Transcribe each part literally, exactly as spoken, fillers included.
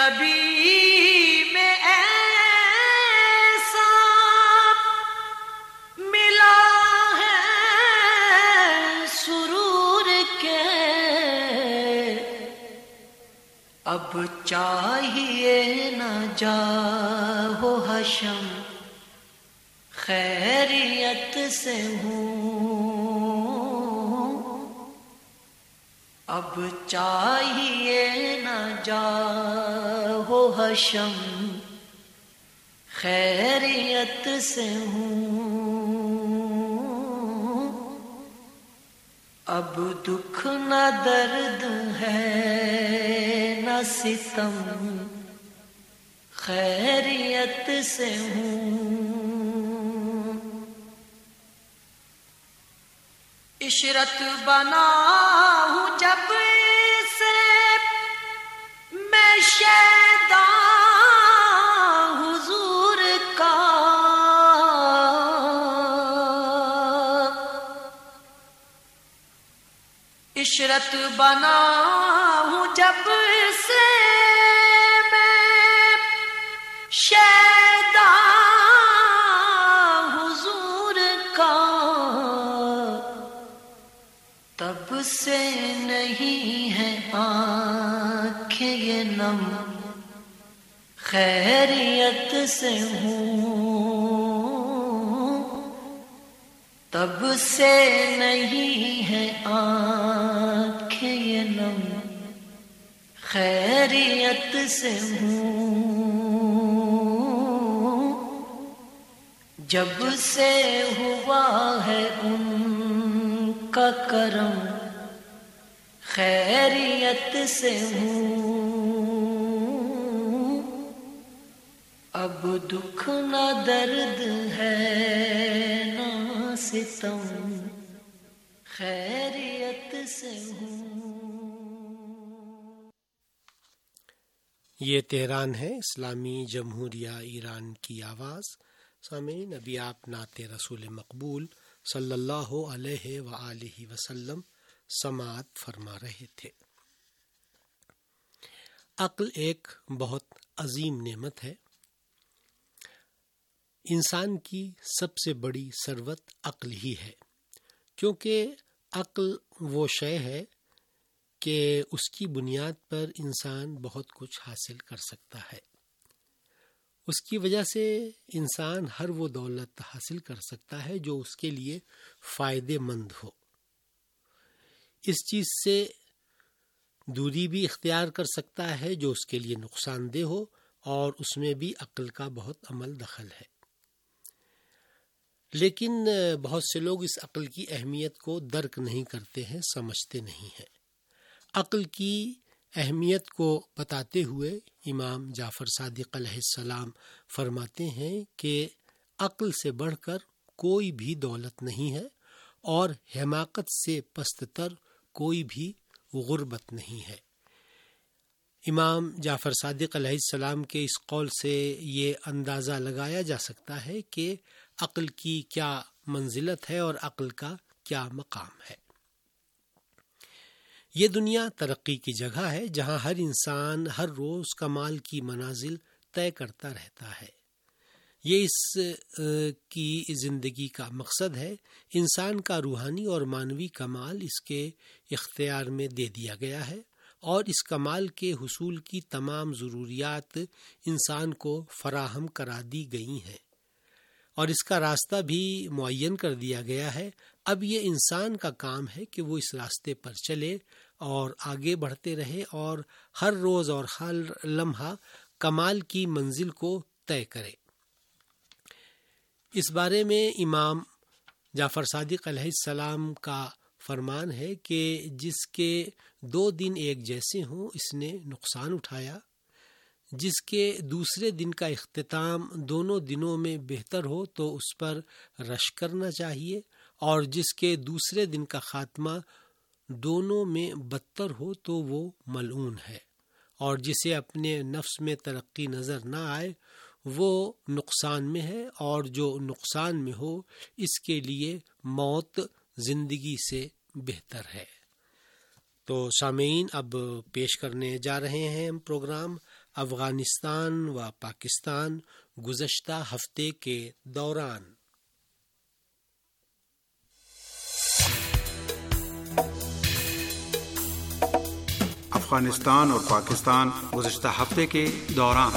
نبی میں ایسا ملا ہے سرور کے، اب چاہیے نہ جاؤ حشم خیریت سے ہوں، اب چاہیے نہ جاؤ حشم خیریت سے ہوں، اب دکھ نہ درد ہے نہ ستم خیریت سے ہوں، عشرت بنا ہوں جب سے میں شیدا حضور کا، عشرت بنا ہوں جب سے میں شیدا حضور کا، تب سے نہیں ہے آنکھیں یہ نم خیریت سے ہوں، تب سے نہیں ہے آنکھیں یہ نم خیریت سے ہوں، جب سے ہوا ہے ان کا کرم خیریت سے ہوں، اب دکھ نہ درد ہے نہ ستم خیریت سے ہوں۔ یہ تہران ہے، اسلامی جمہوریہ ایران کی آواز۔ سامعین، ابھی آپ نعت رسول مقبول صلی اللہ علیہ وآلہ وسلم سماعت فرما رہے تھے۔ عقل ایک بہت عظیم نعمت ہے۔ انسان کی سب سے بڑی ثروت عقل ہی ہے، کیونکہ عقل وہ شے ہے کہ اس کی بنیاد پر انسان بہت کچھ حاصل کر سکتا ہے۔ اس کی وجہ سے انسان ہر وہ دولت حاصل کر سکتا ہے جو اس کے لیے فائدے مند ہو، اس چیز سے دوری بھی اختیار کر سکتا ہے جو اس کے لیے نقصان دہ ہو، اور اس میں بھی عقل کا بہت عمل دخل ہے۔ لیکن بہت سے لوگ اس عقل کی اہمیت کو درک نہیں کرتے ہیں، سمجھتے نہیں ہیں۔ عقل کی اہمیت کو بتاتے ہوئے امام جعفر صادق علیہ السلام فرماتے ہیں کہ عقل سے بڑھ کر کوئی بھی دولت نہیں ہے، اور حماقت سے پست تر کوئی بھی غربت نہیں ہے۔ امام جعفر صادق علیہ السلام کے اس قول سے یہ اندازہ لگایا جا سکتا ہے کہ عقل کی کیا منزلت ہے اور عقل کا کیا مقام ہے۔ یہ دنیا ترقی کی جگہ ہے جہاں ہر انسان ہر روز کمال کی منازل طے کرتا رہتا ہے۔ یہ اس کی زندگی کا مقصد ہے۔ انسان کا روحانی اور معنوی کمال اس کے اختیار میں دے دیا گیا ہے، اور اس کمال کے حصول کی تمام ضروریات انسان کو فراہم کرا دی گئی ہیں، اور اس کا راستہ بھی معین کر دیا گیا ہے۔ اب یہ انسان کا کام ہے کہ وہ اس راستے پر چلے اور آگے بڑھتے رہے، اور ہر روز اور ہر لمحہ کمال کی منزل کو طے کرے۔ اس بارے میں امام جعفر صادق علیہ السلام کا فرمان ہے کہ جس کے دو دن ایک جیسے ہوں اس نے نقصان اٹھایا، جس کے دوسرے دن کا اختتام دونوں دنوں میں بہتر ہو تو اس پر رشک کرنا چاہیے، اور جس کے دوسرے دن کا خاتمہ دونوں میں بدتر ہو تو وہ ملعون ہے، اور جسے اپنے نفس میں ترقی نظر نہ آئے وہ نقصان میں ہے، اور جو نقصان میں ہو اس کے لیے موت زندگی سے بہتر ہے۔ تو سامعین، اب پیش کرنے جا رہے ہیں ہم پروگرام افغانستان و پاکستان گزشتہ ہفتے کے دوران۔ افغانستان اور پاکستان گزشتہ ہفتے کے دوران۔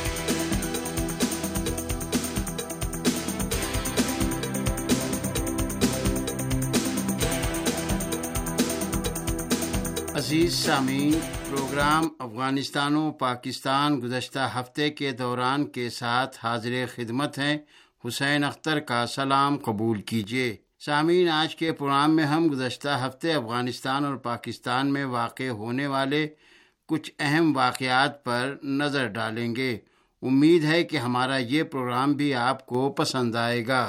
عزیز سامعین، پروگرام افغانستان و پاکستان گزشتہ ہفتے کے دوران کے ساتھ حاضر خدمت ہیں۔ حسین اختر کا سلام قبول کیجیے۔ سامعین، آج کے پروگرام میں ہم گزشتہ ہفتے افغانستان اور پاکستان میں واقع ہونے والے کچھ اہم واقعات پر نظر ڈالیں گے۔ امید ہے کہ ہمارا یہ پروگرام بھی آپ کو پسند آئے گا۔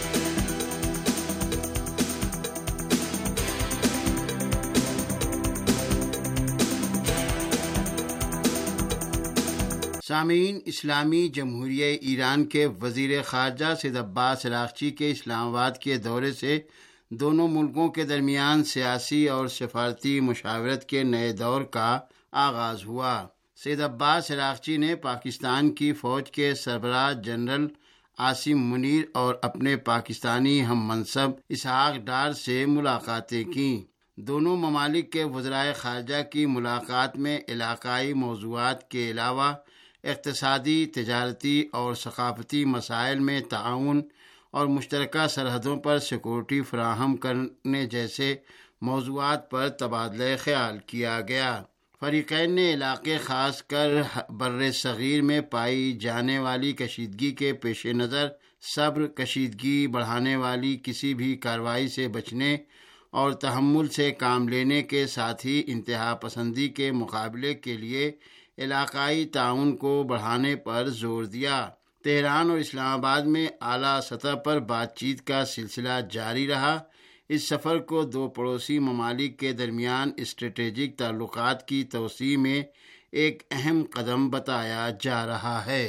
سامعین، اسلامی جمہوریہ ایران کے وزیر خارجہ سید عباس اراغچی کے اسلام آباد کے دورے سے دونوں ملکوں کے درمیان سیاسی اور سفارتی مشاورت کے نئے دور کا آغاز ہوا۔ سید عباس اراغچی نے پاکستان کی فوج کے سربراہ جنرل عاصم منیر اور اپنے پاکستانی ہم منصب اسحاق ڈار سے ملاقاتیں کیں۔ دونوں ممالک کے وزرائے خارجہ کی ملاقات میں علاقائی موضوعات کے علاوہ اقتصادی، تجارتی اور ثقافتی مسائل میں تعاون اور مشترکہ سرحدوں پر سیکورٹی فراہم کرنے جیسے موضوعات پر تبادلہ خیال کیا گیا۔ فریقین نے علاقے خاص کر بر صغیر میں پائی جانے والی کشیدگی کے پیش نظر صبر، کشیدگی بڑھانے والی کسی بھی کارروائی سے بچنے اور تحمل سے کام لینے کے ساتھ ہی انتہا پسندی کے مقابلے کے لیے علاقائی تعاون کو بڑھانے پر زور دیا۔ تہران اور اسلام آباد میں اعلیٰ سطح پر بات چیت کا سلسلہ جاری رہا۔ اس سفر کو دو پڑوسی ممالک کے درمیان اسٹریٹجک تعلقات کی توسیع میں ایک اہم قدم بتایا جا رہا ہے۔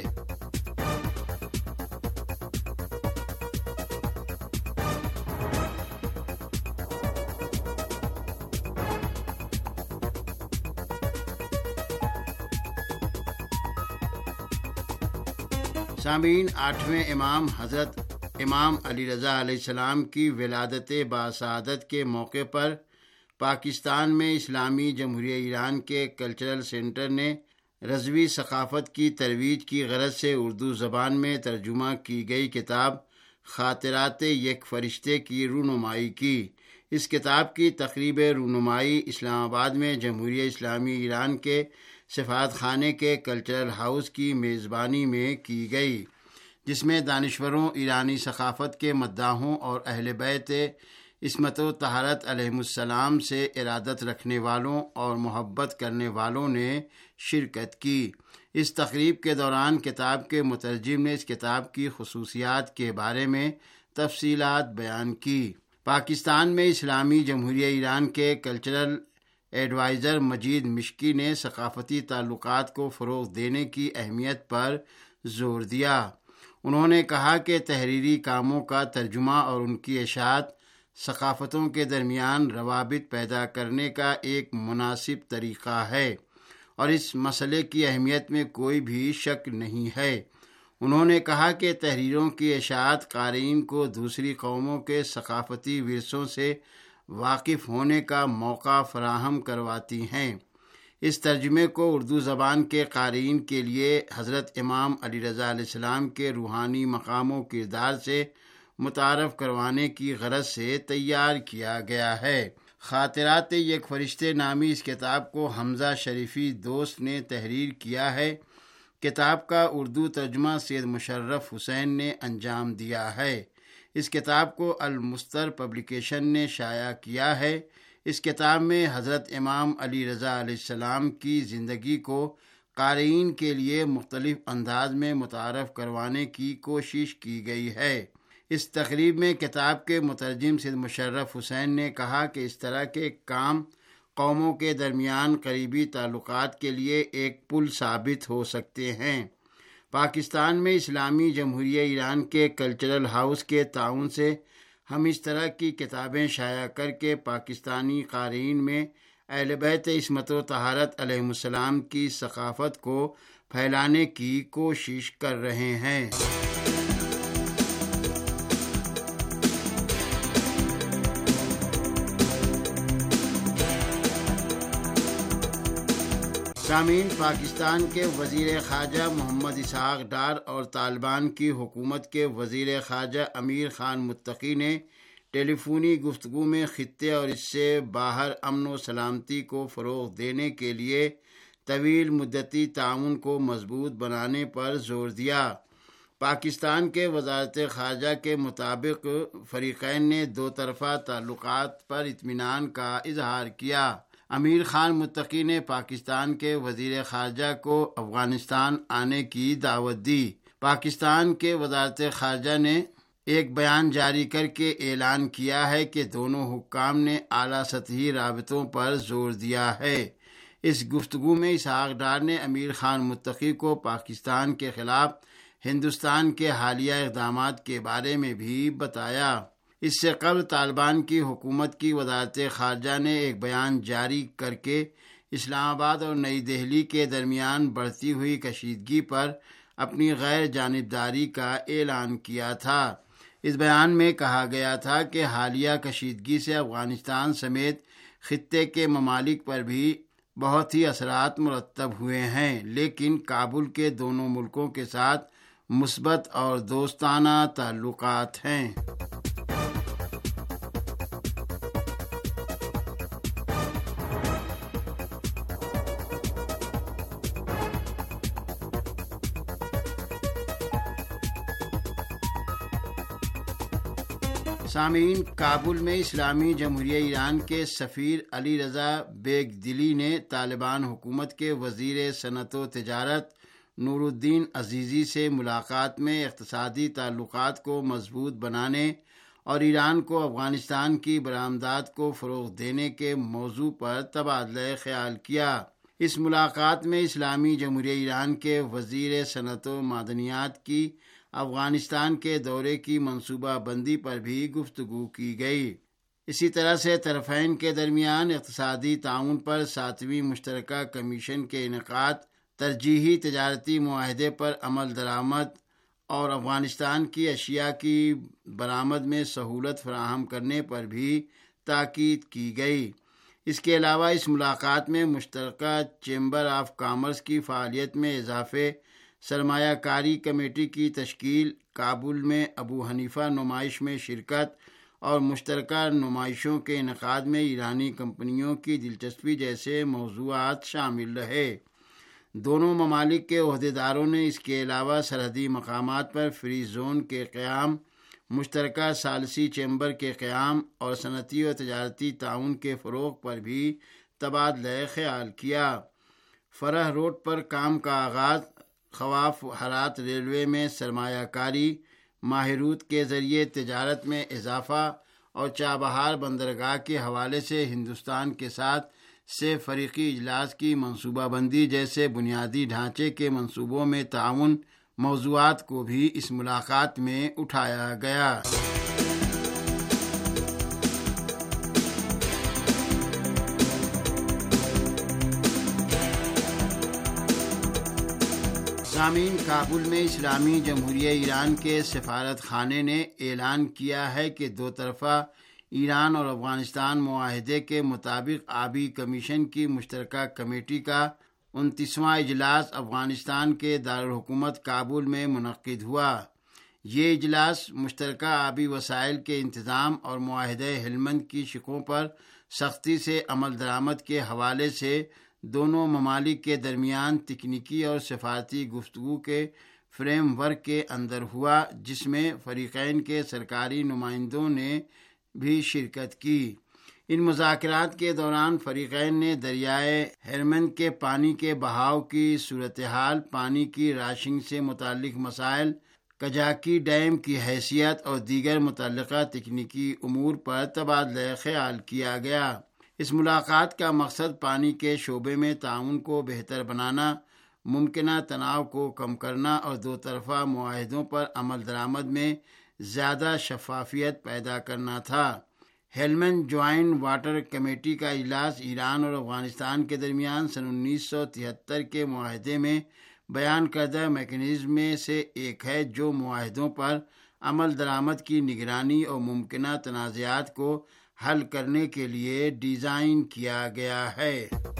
سامعین، آٹھویں امام حضرت امام علی رضا علیہ السلام کی ولادت باسعادت کے موقع پر پاکستان میں اسلامی جمہوریہ ایران کے کلچرل سینٹر نے رضوی ثقافت کی ترویج کی غرض سے اردو زبان میں ترجمہ کی گئی کتاب خاطرات یک فرشتے کی رونمائی کی۔ اس کتاب کی تقریب رونمائی اسلام آباد میں جمہوریہ اسلامی ایران کے سفارت خانے کے کلچرل ہاؤس کی میزبانی میں کی گئی، جس میں دانشوروں، ایرانی ثقافت کے مداحوں اور اہل بیت عصمت و طہارت علیہم السلام سے ارادت رکھنے والوں اور محبت کرنے والوں نے شرکت کی۔ اس تقریب کے دوران کتاب کے مترجم نے اس کتاب کی خصوصیات کے بارے میں تفصیلات بیان کی۔ پاکستان میں اسلامی جمہوریہ ایران کے کلچرل ایڈوائزر مجید مشکی نے ثقافتی تعلقات کو فروغ دینے کی اہمیت پر زور دیا۔ انہوں نے کہا کہ تحریری کاموں کا ترجمہ اور ان کی اشاعت ثقافتوں کے درمیان روابط پیدا کرنے کا ایک مناسب طریقہ ہے اور اس مسئلے کی اہمیت میں کوئی بھی شک نہیں ہے۔ انہوں نے کہا کہ تحریروں کی اشاعت قارئین کو دوسری قوموں کے ثقافتی ورثوں سے واقف ہونے کا موقع فراہم کرواتی ہیں۔ اس ترجمے کو اردو زبان کے قارئین کے لیے حضرت امام علی رضا علیہ السلام کے روحانی مقام و کردار سے متعارف کروانے کی غرض سے تیار کیا گیا ہے۔ خاطرات یک فرشتے نامی اس کتاب کو حمزہ شریفی دوست نے تحریر کیا ہے۔ کتاب کا اردو ترجمہ سید مشرف حسین نے انجام دیا ہے۔ اس کتاب کو المستر پبلیکیشن نے شائع کیا ہے۔ اس کتاب میں حضرت امام علی رضا علیہ السلام کی زندگی کو قارئین کے لیے مختلف انداز میں متعارف کروانے کی کوشش کی گئی ہے۔ اس تقریب میں کتاب کے مترجم سید مشرف حسین نے کہا کہ اس طرح کے کام قوموں کے درمیان قریبی تعلقات کے لیے ایک پل ثابت ہو سکتے ہیں۔ پاکستان میں اسلامی جمہوریہ ایران کے کلچرل ہاؤس کے تعاون سے ہم اس طرح کی کتابیں شائع کر کے پاکستانی قارئین میں اہل بیت عصمت و طہارت علیہم السلام کی ثقافت کو پھیلانے کی کوشش کر رہے ہیں۔ سامعین، پاکستان کے وزیر خارجہ محمد اسحاق ڈار اور طالبان کی حکومت کے وزیر خارجہ امیر خان متقی نے ٹیلی فونی گفتگو میں خطے اور اس سے باہر امن و سلامتی کو فروغ دینے کے لیے طویل مدتی تعاون کو مضبوط بنانے پر زور دیا۔ پاکستان کے وزارت خارجہ کے مطابق فریقین نے دو طرفہ تعلقات پر اطمینان کا اظہار کیا۔ امیر خان متقی نے پاکستان کے وزیر خارجہ کو افغانستان آنے کی دعوت دی۔ پاکستان کے وزارت خارجہ نے ایک بیان جاری کر کے اعلان کیا ہے کہ دونوں حکام نے اعلیٰ سطحی رابطوں پر زور دیا ہے۔ اس گفتگو میں اسحاق ڈار نے امیر خان متقی کو پاکستان کے خلاف ہندوستان کے حالیہ اقدامات کے بارے میں بھی بتایا۔ اس سے قبل طالبان کی حکومت کی وزارت خارجہ نے ایک بیان جاری کر کے اسلام آباد اور نئی دہلی کے درمیان بڑھتی ہوئی کشیدگی پر اپنی غیر جانبداری کا اعلان کیا تھا۔ اس بیان میں کہا گیا تھا کہ حالیہ کشیدگی سے افغانستان سمیت خطے کے ممالک پر بھی بہت ہی اثرات مرتب ہوئے ہیں، لیکن کابل کے دونوں ملکوں کے ساتھ مثبت اور دوستانہ تعلقات ہیں۔ سامعین، کابل میں اسلامی جمہوریہ ایران کے سفیر علی رضا بیگ دلی نے طالبان حکومت کے وزیر صنعت و تجارت نور الدین عزیزی سے ملاقات میں اقتصادی تعلقات کو مضبوط بنانے اور ایران کو افغانستان کی برآمدات کو فروغ دینے کے موضوع پر تبادلہ خیال کیا۔ اس ملاقات میں اسلامی جمہوریہ ایران کے وزیر صنعت و معدنیات کی افغانستان کے دورے کی منصوبہ بندی پر بھی گفتگو کی گئی۔ اسی طرح سے طرفین کے درمیان اقتصادی تعاون پر ساتویں مشترکہ کمیشن کے انعقاد، ترجیحی تجارتی معاہدے پر عمل درآمد اور افغانستان کی اشیاء کی برآمد میں سہولت فراہم کرنے پر بھی تاکید کی گئی۔ اس کے علاوہ اس ملاقات میں مشترکہ چیمبر آف کامرس کی فعالیت میں اضافے، سرمایہ کاری کمیٹی کی تشکیل، کابل میں ابو حنیفہ نمائش میں شرکت اور مشترکہ نمائشوں کے انعقاد میں ایرانی کمپنیوں کی دلچسپی جیسے موضوعات شامل رہے۔ دونوں ممالک کے عہدیداروں نے اس کے علاوہ سرحدی مقامات پر فری زون کے قیام، مشترکہ ثالثی چیمبر کے قیام اور صنعتی و تجارتی تعاون کے فروغ پر بھی تبادلہ خیال کیا۔ فرح روڈ پر کام کا آغاز، خواف ہرات ریلوے میں سرمایہ کاری، ماہرود کے ذریعے تجارت میں اضافہ اور چابہار بندرگاہ کے حوالے سے ہندوستان کے ساتھ سے فریقی اجلاس کی منصوبہ بندی جیسے بنیادی ڈھانچے کے منصوبوں میں تعاون موضوعات کو بھی اس ملاقات میں اٹھایا گیا۔ سامعین، کابل میں اسلامی جمہوریہ ایران کے سفارت خانے نے اعلان کیا ہے کہ دو طرفہ ایران اور افغانستان معاہدے کے مطابق آبی کمیشن کی مشترکہ کمیٹی کا انتیسواں اجلاس افغانستان کے دارالحکومت کابل میں منعقد ہوا۔ یہ اجلاس مشترکہ آبی وسائل کے انتظام اور معاہدہ ہلمند کی شقوں پر سختی سے عمل درآمد کے حوالے سے دونوں ممالک کے درمیان تکنیکی اور سفارتی گفتگو کے فریم ورک کے اندر ہوا، جس میں فریقین کے سرکاری نمائندوں نے بھی شرکت کی۔ ان مذاکرات کے دوران فریقین نے دریائے ہلمند کے پانی کے بہاؤ کی صورتحال، پانی کی راشنگ سے متعلق مسائل، کجاکی ڈیم کی حیثیت اور دیگر متعلقہ تکنیکی امور پر تبادلہ خیال کیا گیا۔ اس ملاقات کا مقصد پانی کے شعبے میں تعاون کو بہتر بنانا، ممکنہ تناؤ کو کم کرنا اور دو طرفہ معاہدوں پر عمل درآمد میں زیادہ شفافیت پیدا کرنا تھا۔ ہیلمند جوائنٹ واٹر کمیٹی کا اجلاس ایران اور افغانستان کے درمیان سن انیس سو تہتر کے معاہدے میں بیان کردہ میکینزم میں سے ایک ہے جو معاہدوں پر عمل درآمد کی نگرانی اور ممکنہ تنازعات کو حل کرنے کے لیے ڈیزائن کیا گیا ہے۔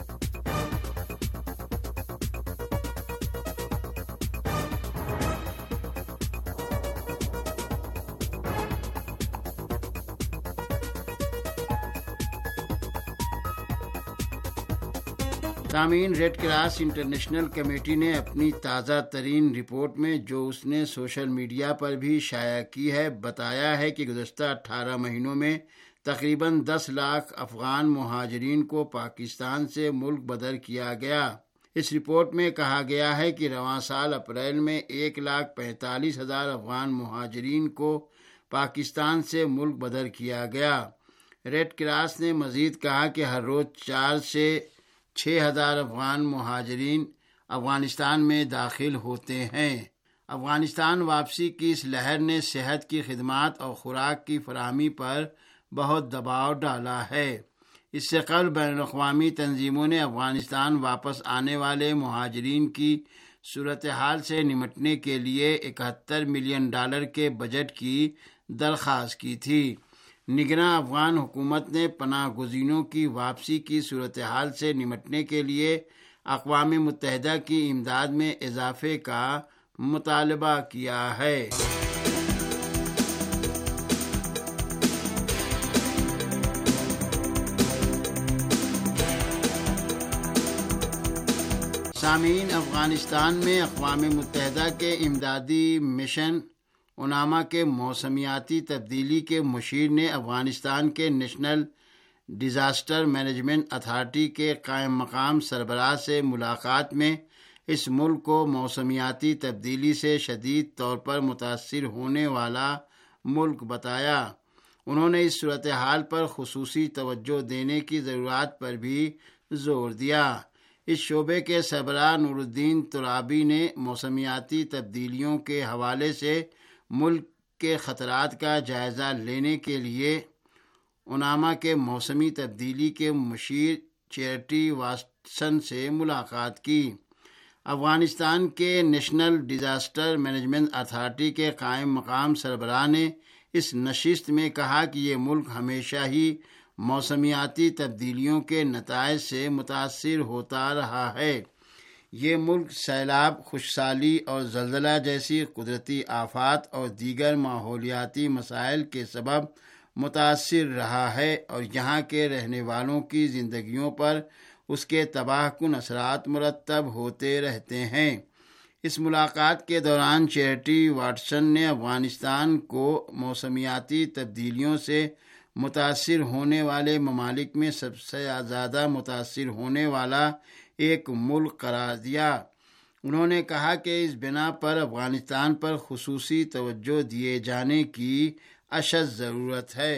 سامعین، ریڈ کراس انٹرنیشنل کمیٹی نے اپنی تازہ ترین رپورٹ میں جو اس نے سوشل میڈیا پر بھی شائع کی ہے بتایا ہے کہ گزشتہ اٹھارہ مہینوں میں تقریباً دس لاکھ افغان مہاجرین کو پاکستان سے ملک بدر کیا گیا۔ اس رپورٹ میں کہا گیا ہے کہ رواں سال اپریل میں ایک لاکھ پینتالیس ہزار افغان مہاجرین کو پاکستان سے ملک بدر کیا گیا۔ ریڈ کراس نے مزید کہا کہ ہر روز چار سے چھ ہزار افغان مہاجرین افغانستان میں داخل ہوتے ہیں۔ افغانستان واپسی کی اس لہر نے صحت کی خدمات اور خوراک کی فراہمی پر بہت دباؤ ڈالا ہے۔ اس سے قبل بین الاقوامی تنظیموں نے افغانستان واپس آنے والے مہاجرین کی صورتحال سے نمٹنے کے لیے اکہتر ملین ڈالر کے بجٹ کی درخواست کی تھی۔ نگراں افغان حکومت نے پناہ گزینوں کی واپسی کی صورتحال سے نمٹنے کے لیے اقوام متحدہ کی امداد میں اضافے کا مطالبہ کیا ہے۔ سامعین، افغانستان میں اقوام متحدہ کے امدادی مشن اوناما کے موسمیاتی تبدیلی کے مشیر نے افغانستان کے نیشنل ڈیزاسٹر مینجمنٹ اتھارٹی کے قائم مقام سربراہ سے ملاقات میں اس ملک کو موسمیاتی تبدیلی سے شدید طور پر متاثر ہونے والا ملک بتایا۔ انہوں نے اس صورتحال پر خصوصی توجہ دینے کی ضرورت پر بھی زور دیا۔ اس شعبے کے سربراہ نور الدین ترابی نے موسمیاتی تبدیلیوں کے حوالے سے ملک کے خطرات کا جائزہ لینے کے لیے اوناما کے موسمی تبدیلی کے مشیر چیریٹی واٹسن سے ملاقات کی۔ افغانستان کے نیشنل ڈیزاسٹر مینجمنٹ اتھارٹی کے قائم مقام سربراہ نے اس نشست میں کہا کہ یہ ملک ہمیشہ ہی موسمیاتی تبدیلیوں کے نتائج سے متاثر ہوتا رہا ہے۔ یہ ملک سیلاب، خشکسالی اور زلزلہ جیسی قدرتی آفات اور دیگر ماحولیاتی مسائل کے سبب متاثر رہا ہے اور یہاں کے رہنے والوں کی زندگیوں پر اس کے تباہ کن اثرات مرتب ہوتے رہتے ہیں۔ اس ملاقات کے دوران چیریٹی واٹسن نے افغانستان کو موسمیاتی تبدیلیوں سے متاثر ہونے والے ممالک میں سب سے زیادہ متاثر ہونے والا ایک ملک قرار دیا۔ انہوں نے کہا کہ اس بنا پر افغانستان پر خصوصی توجہ دیے جانے کی اشد ضرورت ہے۔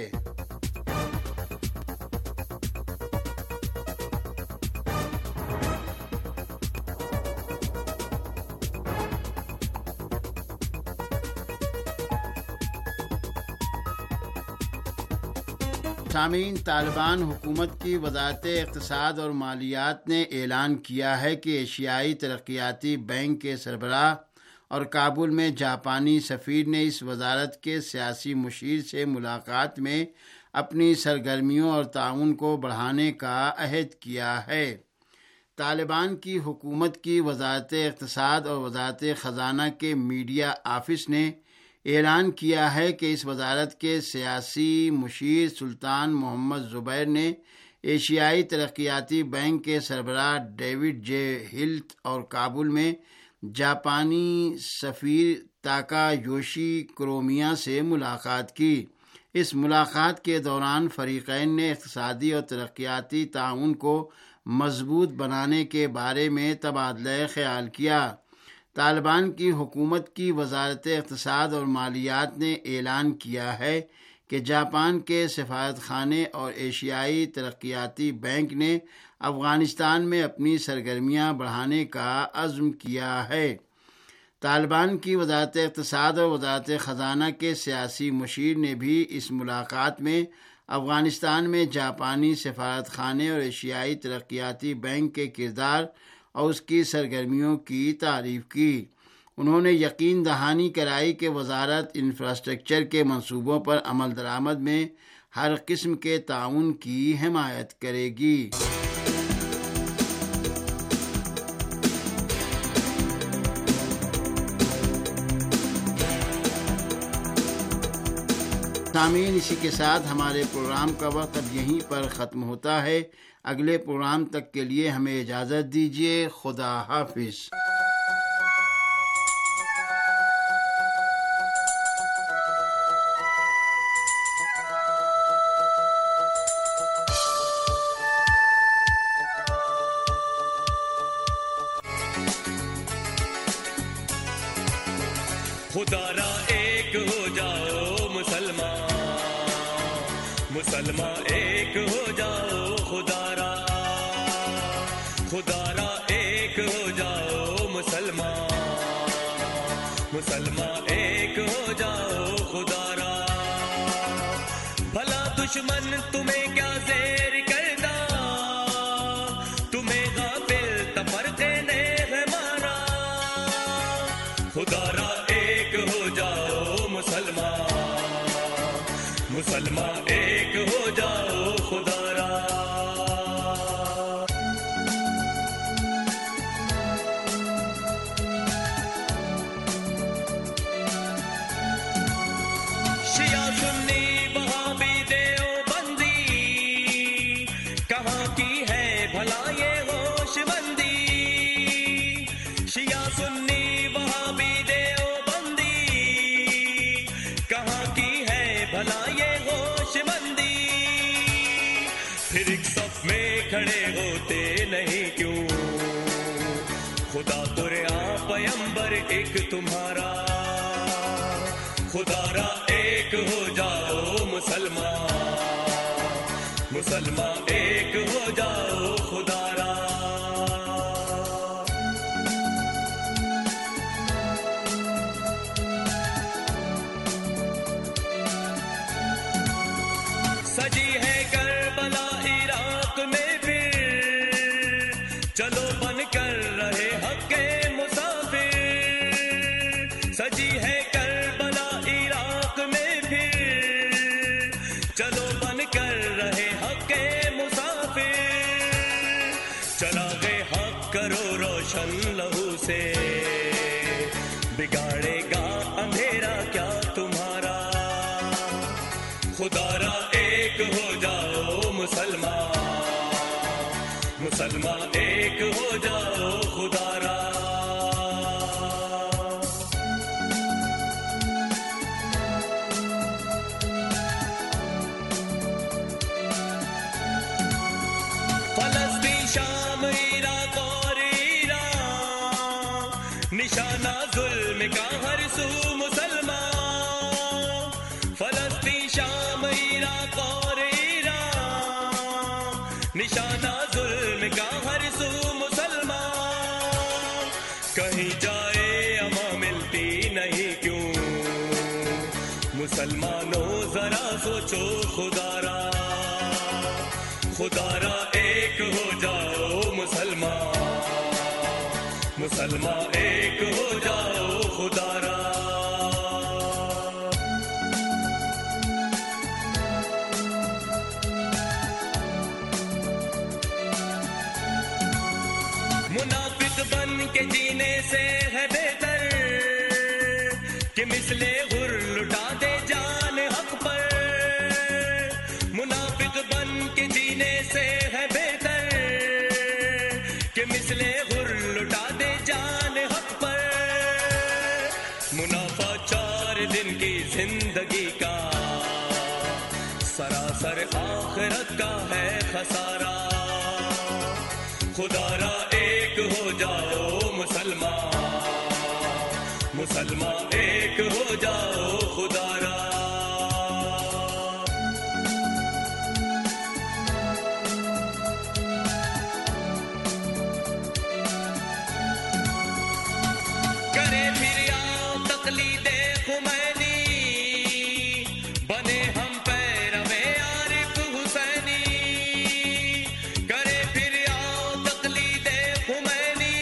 سامعین، طالبان حکومت کی وزارت اقتصاد اور مالیات نے اعلان کیا ہے کہ ایشیائی ترقیاتی بینک کے سربراہ اور کابل میں جاپانی سفیر نے اس وزارت کے سیاسی مشیر سے ملاقات میں اپنی سرگرمیوں اور تعاون کو بڑھانے کا عہد کیا ہے۔ طالبان کی حکومت کی وزارت اقتصاد اور وزارت خزانہ کے میڈیا آفس نے اعلان کیا ہے کہ اس وزارت کے سیاسی مشیر سلطان محمد زبیر نے ایشیائی ترقیاتی بینک کے سربراہ ڈیوڈ جے ہلت اور کابل میں جاپانی سفیر تاکا یوشی کرومیا سے ملاقات کی۔ اس ملاقات کے دوران فریقین نے اقتصادی اور ترقیاتی تعاون کو مضبوط بنانے کے بارے میں تبادلہ خیال کیا۔ طالبان کی حکومت کی وزارت اقتصاد اور مالیات نے اعلان کیا ہے کہ جاپان کے سفارت خانے اور ایشیائی ترقیاتی بینک نے افغانستان میں اپنی سرگرمیاں بڑھانے کا عزم کیا ہے۔ طالبان کی وزارت اقتصاد اور وزارت خزانہ کے سیاسی مشیر نے بھی اس ملاقات میں افغانستان میں جاپانی سفارت خانے اور ایشیائی ترقیاتی بینک کے کردار اور اس کی سرگرمیوں کی تعریف کی۔ انہوں نے یقین دہانی کرائی کہ وزارت انفراسٹرکچر کے منصوبوں پر عمل درآمد میں ہر قسم کے تعاون کی حمایت کرے گی۔ سامعین، اسی کے ساتھ ہمارے پروگرام کا وقت اب یہیں پر ختم ہوتا ہے۔ اگلے پروگرام تک کے لیے ہمیں اجازت دیجیے۔ خدا حافظ۔ خدا را ایک ہو جاؤ مسلمان، مسلمان ایک ہو جاؤ، خدا را خدا را ایک ہو جاؤ مسلمان، مسلمان ایک ہو جاؤ، خدا را بھلا دشمن تمہیں کیا زیر کردا، تمہیں غافل تفرقے نے ہے مارا، خدا را ایک ہو جاؤ مسلمان، مسلمان ایک ہو جاؤ، خدا را شیعہ سنی وہابی دیوبندی، کہاں کی ہے بھلا یہ ہوش مندی، شیعہ سنی وہابی دیوبندی، کہاں کی ہے بھلا یہ ہوش مندی، پھر ایک صف میں کھڑے ہوتے نہیں کیوں، خدا قرآن پیمبر ایک تمہارا، خدا را ایک ہو جاؤ مسلمان، مسلمان ایک ہو جاؤ، خدا را سجی ہے کربلا عراق میں، پھر چلو بن کر رہے حق کے مسافر، سجی ہے کربلا عراق میں، پھر چلو بن کر رہے حق کے مسافر، چراغ حق کرو روشن لہو سے، بگاڑے گا اندھیرا کیا تمہارا، خدا را ایک ہو جاؤ مسلمان، مسلمان ایک ہو جاؤ، خدا را فلسطین شام عراق اور ایران، نشانہ ظلم کا ہر سو مسلمان، فلسطین شام عراق اور ایران، نشانہ ظلم کا ہر سو مسلمان، کہیں جائے اما ملتی نہیں کیوں، مسلمانوں ذرا سوچو، خدا را خدا را ایک ہو جاؤ مسلمان، مسلمان ایک ہو جاؤ، خدا را منافق بن کے جینے سے ہے بہتر کہ مثل غر لٹا دے جان حق پر، منافق بن کے جینے سے ہے بہتر کہ مثل غر لٹا دے جان حق پر، منافع چار دن کی زندگی کا، سراسر آخرت کا ہے خسارہ، خدا را ایک ہو جاؤ مسلمان، مسلمان ایک ہو جاؤ، خدا را کرے پھر آؤ تقلید خمینی، بنے ہم پیرو عارف حسینی، کرے پھر آؤ تقلید خمینی،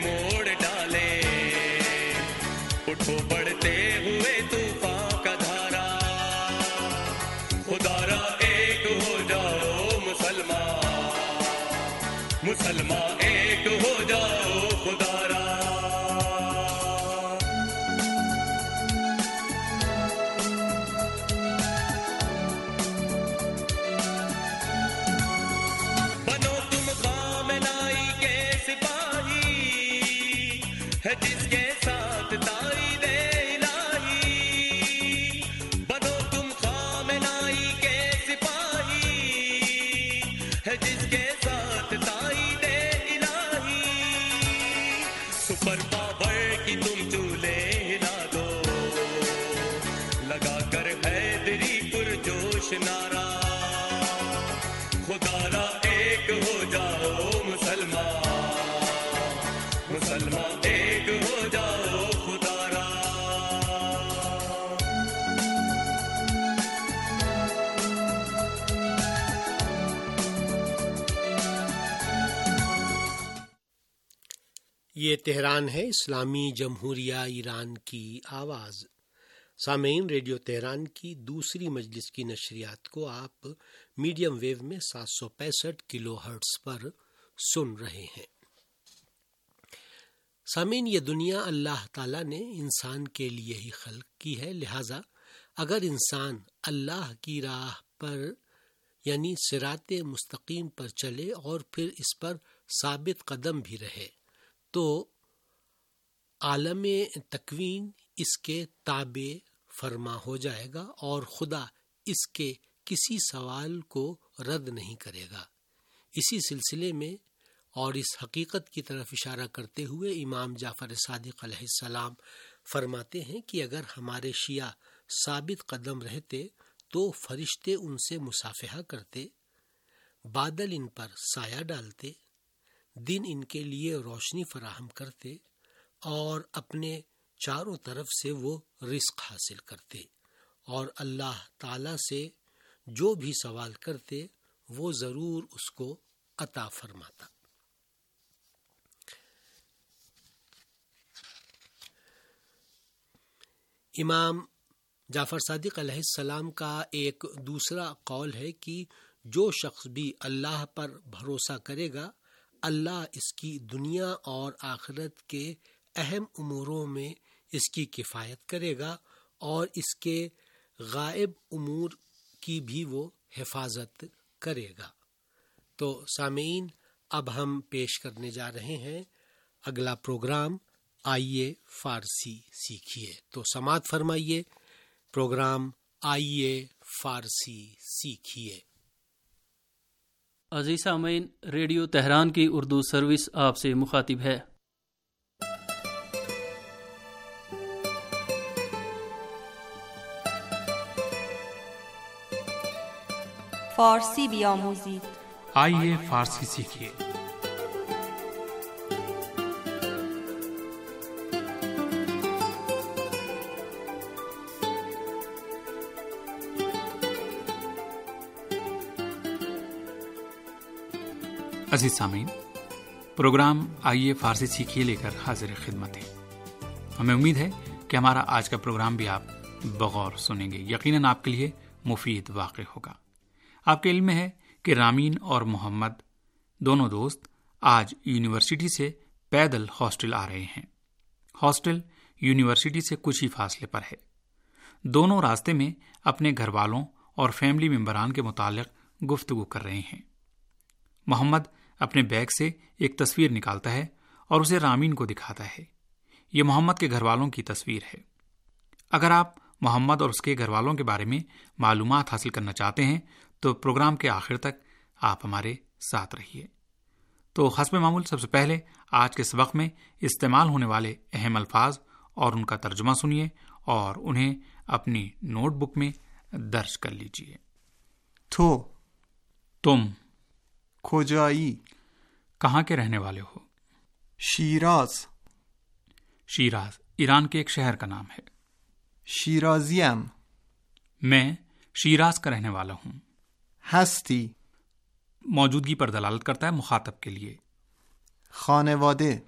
موڑ ڈالے. اٹھو بڑھتے ہوئے طوفان کا دھارا, خدا را ایک ہو جاؤ مسلمان, مسلمان ایک ہو جاؤ خدا را. بنو تم خامنائی کے سپاہی, ہے جس کے ساتھ تائید الہی. بنو تم خامنائی کے سپاہی, ہے جس کے ساتھ تائید الہی. سپر پاور کی تم چولے ہلا دو, لگا کر حیدری پرجوش نعرہ, خدا را ایک ہو جاؤ مسلمان, مسلمان ایک ہو جاؤ خدا را. یہ تہران ہے, اسلامی جمہوریہ ایران کی آواز. سامعین, ریڈیو تہران کی دوسری مجلس کی نشریات کو آپ میڈیم ویو میں سات سو پینسٹھ کلو ہرٹز پر سن رہے ہیں. سامعین, یہ دنیا اللہ تعالیٰ نے انسان کے لیے ہی خلق کی ہے, لہٰذا اگر انسان اللہ کی راہ پر یعنی صراط مستقیم پر چلے اور پھر اس پر ثابت قدم بھی رہے تو عالم تکوین اس کے تابع فرما ہو جائے گا اور خدا اس کے کسی سوال کو رد نہیں کرے گا. اسی سلسلے میں اور اس حقیقت کی طرف اشارہ کرتے ہوئے امام جعفر صادق علیہ السلام فرماتے ہیں کہ اگر ہمارے شیعہ ثابت قدم رہتے تو فرشتے ان سے مصافحہ کرتے, بادل ان پر سایہ ڈالتے, دن ان کے لیے روشنی فراہم کرتے اور اپنے چاروں طرف سے وہ رزق حاصل کرتے, اور اللہ تعالی سے جو بھی سوال کرتے وہ ضرور اس کو عطا فرماتا. امام جعفر صادق علیہ السلام کا ایک دوسرا قول ہے کہ جو شخص بھی اللہ پر بھروسہ کرے گا, اللہ اس کی دنیا اور آخرت کے اہم اموروں میں اس کی کفایت کرے گا اور اس کے غائب امور کی بھی وہ حفاظت کرے گا. تو سامعین, اب ہم پیش کرنے جا رہے ہیں اگلا پروگرام آئیے فارسی سیکھیے. تو سماعت فرمائیے پروگرام آئیے فارسی سیکھیے. عزیز سامعین، ریڈیو تہران کی اردو سروس آپ سے مخاطب ہے. فارسی بیاموزید، آئیے فارسی سیکھیے. عزیز سامعین، پروگرام آئیے فارسی سیکھیے لے کر حاضر خدمت ہے. ہمیں امید ہے کہ ہمارا آج کا پروگرام بھی آپ بغور سنیں گے. یقیناً آپ کے لیے مفید واقع ہوگا. آپ کے علم میں ہے کہ رامین اور محمد دونوں دوست آج یونیورسٹی سے پیدل ہاسٹل آ رہے ہیں. ہاسٹل یونیورسٹی سے کچھ ہی فاصلے پر ہے. دونوں راستے میں اپنے گھر والوں اور فیملی ممبران کے متعلق گفتگو کر رہے ہیں. محمد اپنے بیگ سے ایک تصویر نکالتا ہے اور اسے رامین کو دکھاتا ہے. یہ محمد کے گھر والوں کی تصویر ہے. اگر آپ محمد اور اس کے گھر والوں کے بارے میں معلومات حاصل کرنا چاہتے ہیں تو پروگرام کے آخر تک آپ ہمارے ساتھ رہیے. تو حسب معمول سب سے پہلے آج کے سبق میں استعمال ہونے والے اہم الفاظ اور ان کا ترجمہ سنیے اور انہیں اپنی نوٹ بک میں درج کر لیجیے. تو، تم، کجائی، کہاں کے رہنے والے ہو؟ شیراز، شیراز ایران کے ایک شہر کا نام ہے. شیرازیم، میں شیراز کا رہنے والا ہوں. ہستی، موجودگی پر دلالت کرتا ہے مخاطب کے لیے. خانواده،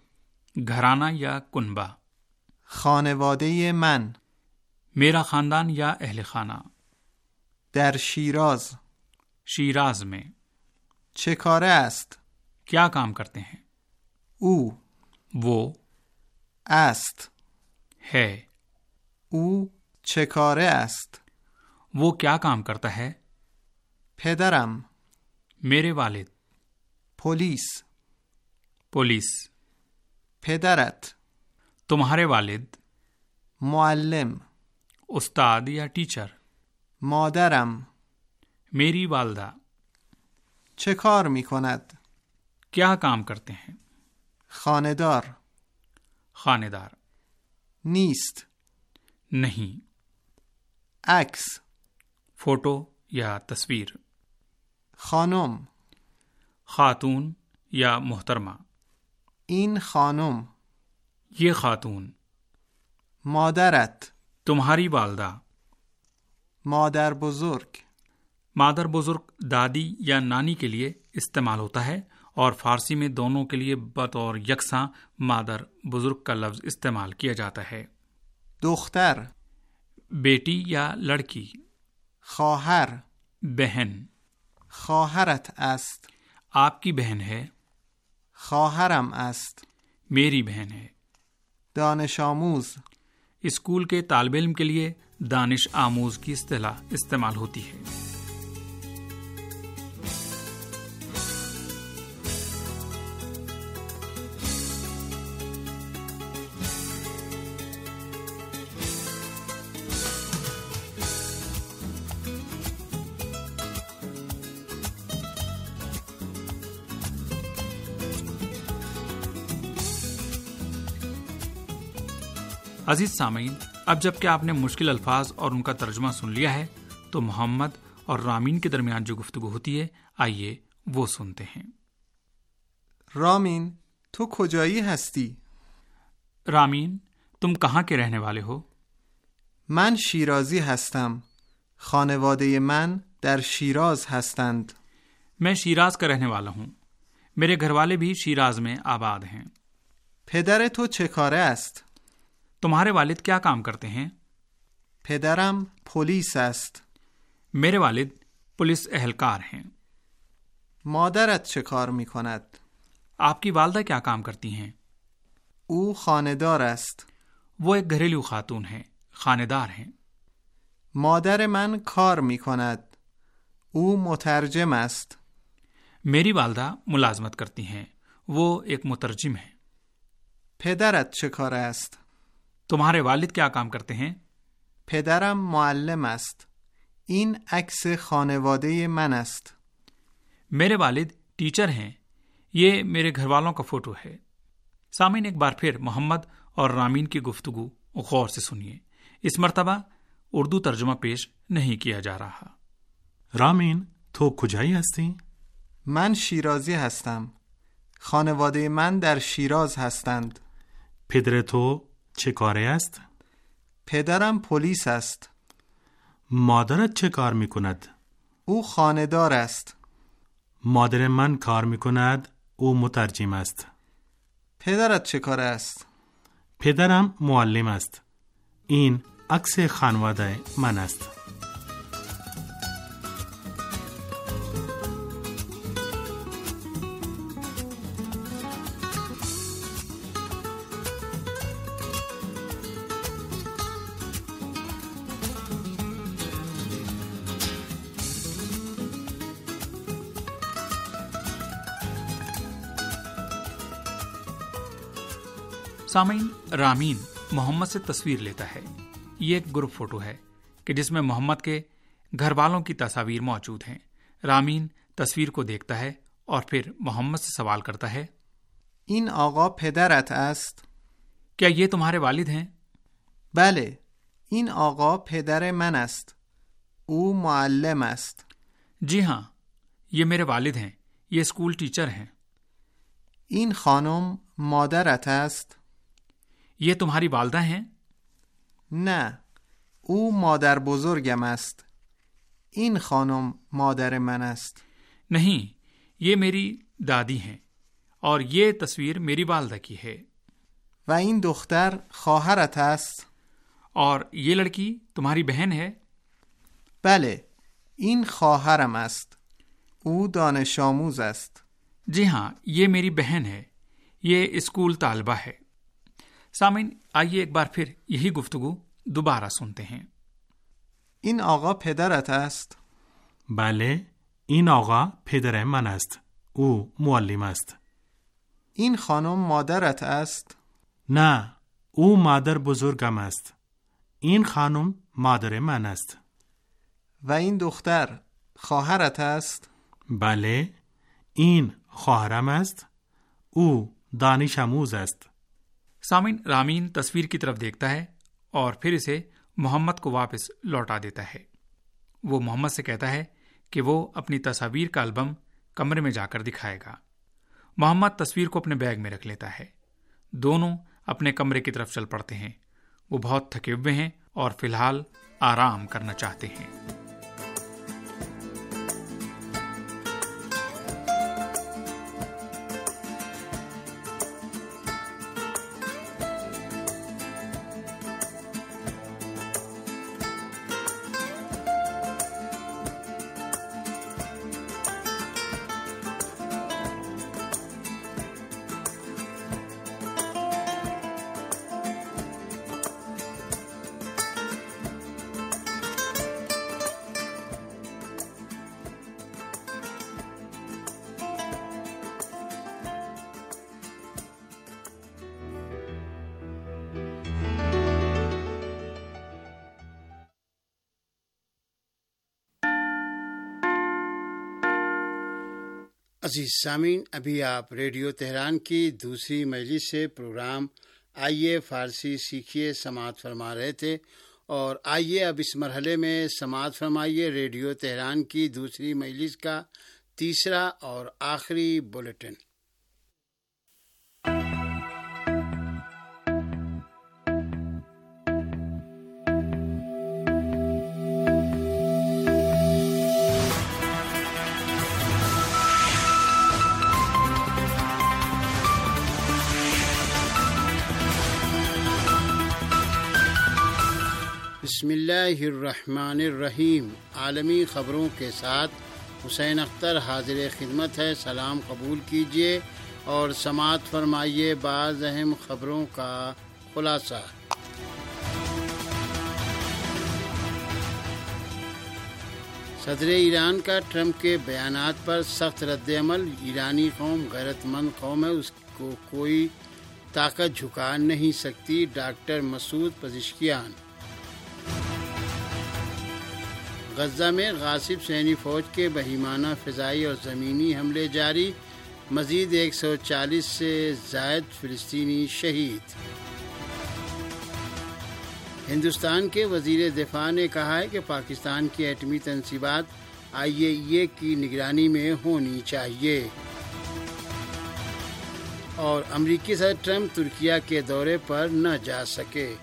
گھرانہ یا کنبہ. خانواده من. میرا خاندان یا اہل خانہ. در شیراز. شیراز میں. چه کاره است؟ کیا کام کرتے ہیں؟ او. وہ. است. ہے. او چه کاره است؟ وہ کیا کام کرتا ہے؟ پدرم. میرے والد. پلیس. پولیس. پدرت. تمہارے والد. معلم. استاد یا ٹیچر. مادرم. میری والدہ. چه کار می کند؟ کیا کام کرتے ہیں؟ خانه‌دار. خانہ دار. نیست. نہیں. عکس. فوٹو یا تصویر. خانم. خاتون یا محترمہ. این خانم. یہ خاتون. مادرت. تمہاری والدہ. مادر بزرگ. مادر بزرگ دادی یا نانی کے لیے استعمال ہوتا ہے اور فارسی میں دونوں کے لیے بطور یکساں مادر بزرگ کا لفظ استعمال کیا جاتا ہے. دختر. بیٹی یا لڑکی. خواهر. بہن. خواهرت است. آپ کی بہن ہے. خواهرم است. میری بہن ہے. دانش آموز. اسکول کے طالب علم کے لیے دانش آموز کی اصطلاح استعمال ہوتی ہے. عزیز سامعین، اب جب کہ آپ نے مشکل الفاظ اور ان کا ترجمہ سن لیا ہے تو محمد اور رامین کے درمیان جو گفتگو ہوتی ہے آئیے وہ سنتے ہیں. رامین تو کجایی هستی؟ رامین تم کہاں کے رہنے والے ہو؟ من شیرازی هستم. خانواده من در شیراز هستند. میں شیراز کا رہنے والا ہوں. میرے گھر والے بھی شیراز میں آباد ہیں. پدر تو چه کاره است؟ تمہارے والد کیا کام کرتے ہیں؟ پدرم پلیس است. میرے والد پولیس اہلکار ہیں. مادرت چه کار می کند؟ آپ کی والدہ کیا کام کرتی ہیں؟ او خانه‌دار است. وہ ایک گھریلو خاتون ہیں، خانہ دار ہیں. مادر من کار می کند. او مترجم است. میری والدہ ملازمت کرتی ہیں، وہ ایک مترجم ہیں. پدرت چه کاره است؟ تمہارے والد کیا کام کرتے ہیں؟ پدرم معلم است. این عکس خانواده من است. میرے والد ٹیچر ہیں، یہ میرے گھر والوں کا فوٹو ہے. سامعین، ایک بار پھر محمد اور رامین کی گفتگو غور سے سنیے. اس مرتبہ اردو ترجمہ پیش نہیں کیا جا رہا. رامین تو کجایی هستی؟ من شیرازی هستم. خانواده من در شیراز هستند. پدر تو چه کاره است؟ پدرم پلیس است. مادرت چه کار می کند؟ او خانه‌دار است. مادر من کار می کند. او مترجم است. پدرت چه کاره است؟ پدرم معلم است. این عکس خانواده من است. سامعین، رامین محمد سے تصویر لیتا ہے. یہ ایک گروپ فوٹو ہے کہ جس میں محمد کے گھر والوں کی تصاویر موجود ہیں. رامین تصویر کو دیکھتا ہے اور پھر محمد سے سوال کرتا ہے، این آقا پدرت است؟ کیا یہ تمہارے والد ہیں؟ بله، این آقا پدر من است. او معلم است. جی ہاں، یہ میرے والد ہیں، یہ اسکول ٹیچر ہیں. این خانم مادرت است؟ یہ تمہاری والدہ ہیں؟ نه، او مادر بزرگم است. این خانم مادر من است. نہیں، یہ میری دادی ہیں اور یہ تصویر میری والدہ کی ہے. و این دختر خواهرت است؟ اور یہ لڑکی تمہاری بہن ہے؟ بله، این خواهرم است. او دانش آموز است. جی ہاں، یہ میری بہن ہے، یہ اسکول طالبہ ہے۔ سامعین، آئیے ایک بار پھر یہی گفتگو دوبارہ سنتے ہیں۔ این آقا پدرت است؟ بله، این آقا پدر من است. او معلم است. این خانم مادرت است؟ نه، او مادر بزرگم است. این خانم مادر من است. و این دختر خواهرت است؟ بله، این خواهرم است. او دانش آموز است. سامعین، رامین تصویر کی طرف دیکھتا ہے اور پھر اسے محمد کو واپس لوٹا دیتا ہے۔ وہ محمد سے کہتا ہے کہ وہ اپنی تصاویر کا البم کمرے میں جا کر دکھائے گا۔ محمد تصویر کو اپنے بیگ میں رکھ لیتا ہے۔ دونوں اپنے کمرے کی طرف چل پڑتے ہیں۔ وہ بہت تھکے ہوئے ہیں اور فی الحال آرام کرنا چاہتے ہیں۔ عزیز سامعین، ابھی آپ ریڈیو تہران کی دوسری مجلس سے پروگرام آئیے فارسی سیکھیے سماعت فرما رہے تھے، اور آئیے اب اس مرحلے میں سماعت فرمائیے ریڈیو تہران کی دوسری مجلس کا تیسرا اور آخری بلیٹن۔ بسم اللہ الرحمن الرحیم۔ عالمی خبروں کے ساتھ حسین اختر حاضر خدمت ہے۔ سلام قبول کیجیے اور سماعت فرمائیے بعض اہم خبروں کا خلاصہ۔ صدر ایران کا ٹرمپ کے بیانات پر سخت رد عمل۔ ایرانی قوم غیرت مند قوم ہے، اس کو کوئی طاقت جھکا نہیں سکتی۔ Doctor Masoud Pezeshkian. غزہ میں غاصب صہیونی فوج کے بہیمانہ فضائی اور زمینی حملے جاری، مزید ایک سو چالیس سے زائد فلسطینی شہید۔ ہندوستان کے وزیر دفاع نے کہا ہے کہ پاکستان کی ایٹمی تنصیبات آئی اے ای اے کی نگرانی میں ہونی چاہیے۔ اور امریکی صدر ٹرمپ ترکیہ کے دورے پر نہ جا سکے۔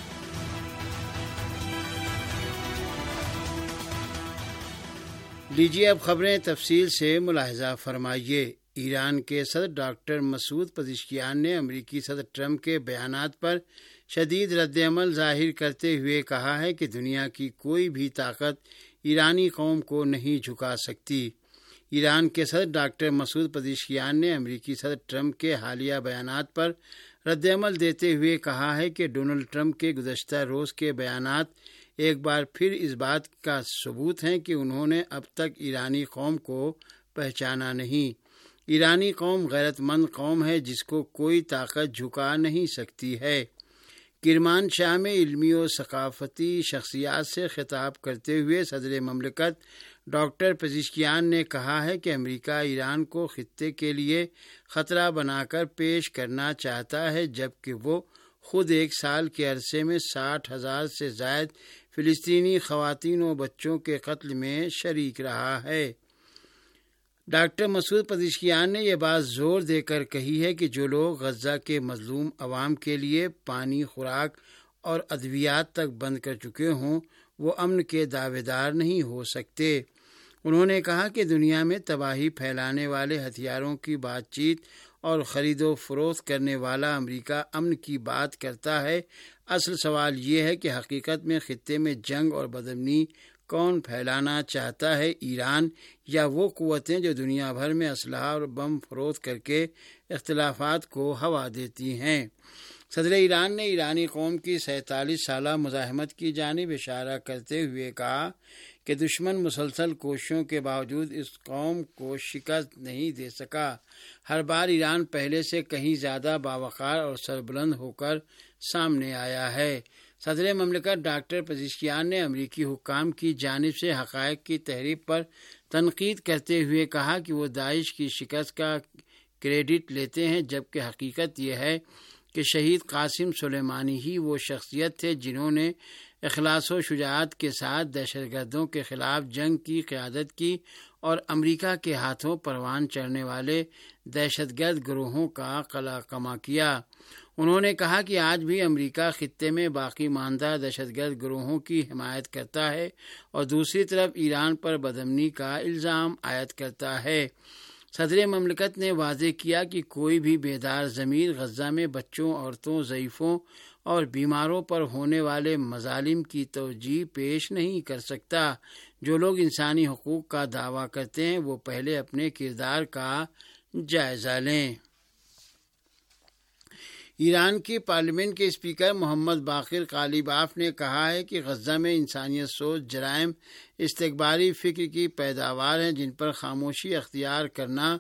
لیجیے اب خبریں تفصیل سے ملاحظہ فرمائیے۔ ایران کے صدر ڈاکٹر مسعود پزشکیان نے امریکی صدر ٹرمپ کے بیانات پر شدید رد عمل ظاہر کرتے ہوئے کہا ہے کہ دنیا کی کوئی بھی طاقت ایرانی قوم کو نہیں جھکا سکتی۔ ایران کے صدر ڈاکٹر مسعود پزشکیان نے امریکی صدر ٹرمپ کے حالیہ بیانات پر رد عمل دیتے ہوئے کہا ہے کہ ڈونلڈ ٹرمپ کے گزشتہ روز کے بیانات ایک بار پھر اس بات کا ثبوت ہے کہ انہوں نے اب تک ایرانی قوم کو پہچانا نہیں۔ ایرانی قوم غیرت مند قوم ہے جس کو کوئی طاقت جھکا نہیں سکتی ہے۔ کرمان شاہ میں علمی و ثقافتی شخصیات سے خطاب کرتے ہوئے صدر مملکت ڈاکٹر پزشکیان نے کہا ہے کہ امریکہ ایران کو خطے کے لیے خطرہ بنا کر پیش کرنا چاہتا ہے، جبکہ وہ خود ایک سال کے عرصے میں ساٹھ ہزار سے زائد فلسطینی خواتین و بچوں کے قتل میں شریک رہا ہے۔ ڈاکٹر مسعود پزشکیان نے یہ بات زور دے کر کہی ہے کہ جو لوگ غزہ کے مظلوم عوام کے لیے پانی، خوراک اور ادویات تک بند کر چکے ہوں وہ امن کے دعوے دار نہیں ہو سکتے۔ انہوں نے کہا کہ دنیا میں تباہی پھیلانے والے ہتھیاروں کی بات چیت اور خرید و فروخت کرنے والا امریکہ امن کی بات کرتا ہے، اصل سوال یہ ہے کہ حقیقت میں خطے میں جنگ اور بدامنی کون پھیلانا چاہتا ہے، ایران یا وہ قوتیں جو دنیا بھر میں اسلحہ اور بم فروخت کر کے اختلافات کو ہوا دیتی ہیں؟ صدر ایران نے ایرانی قوم کی سینتالیس سالہ مزاحمت کی جانب اشارہ کرتے ہوئے کہا کہ دشمن مسلسل کوششوں کے باوجود اس قوم کو شکست نہیں دے سکا۔ ہر بار ایران پہلے سے کہیں زیادہ باوقار اور سربلند ہو کر سامنے آیا ہے۔ صدر مملکت ڈاکٹر پزشکیان نے امریکی حکام کی جانب سے حقائق کی تحریف پر تنقید کرتے ہوئے کہا کہ وہ داعش کی شکست کا کریڈٹ لیتے ہیں، جبکہ حقیقت یہ ہے کہ شہید قاسم سلیمانی ہی وہ شخصیت تھے جنہوں نے اخلاص و شجاعت کے ساتھ دہشت گردوں کے خلاف جنگ کی قیادت کی اور امریکہ کے ہاتھوں پروان چڑھنے والے دہشت گرد گروہوں کا قلع کما کیا۔ انہوں نے کہا کہ آج بھی امریکہ خطے میں باقی ماندہ دہشت گرد گروہوں کی حمایت کرتا ہے اور دوسری طرف ایران پر بدامنی کا الزام عائد کرتا ہے۔ صدر مملکت نے واضح کیا کہ کوئی بھی بیدار ضمیر غزہ میں بچوں، عورتوں، ضعیفوں اور بیماروں پر ہونے والے مظالم کی توجیہ پیش نہیں کر سکتا۔ جو لوگ انسانی حقوق کا دعویٰ کرتے ہیں وہ پہلے اپنے کردار کا جائزہ لیں۔ ایران کی پارلیمنٹ کے اسپیکر محمد باقر قالیباف نے کہا ہے کہ غزہ میں انسانیت سوز جرائم استکباری فکر کی پیداوار ہیں جن پر خاموشی اختیار کرنا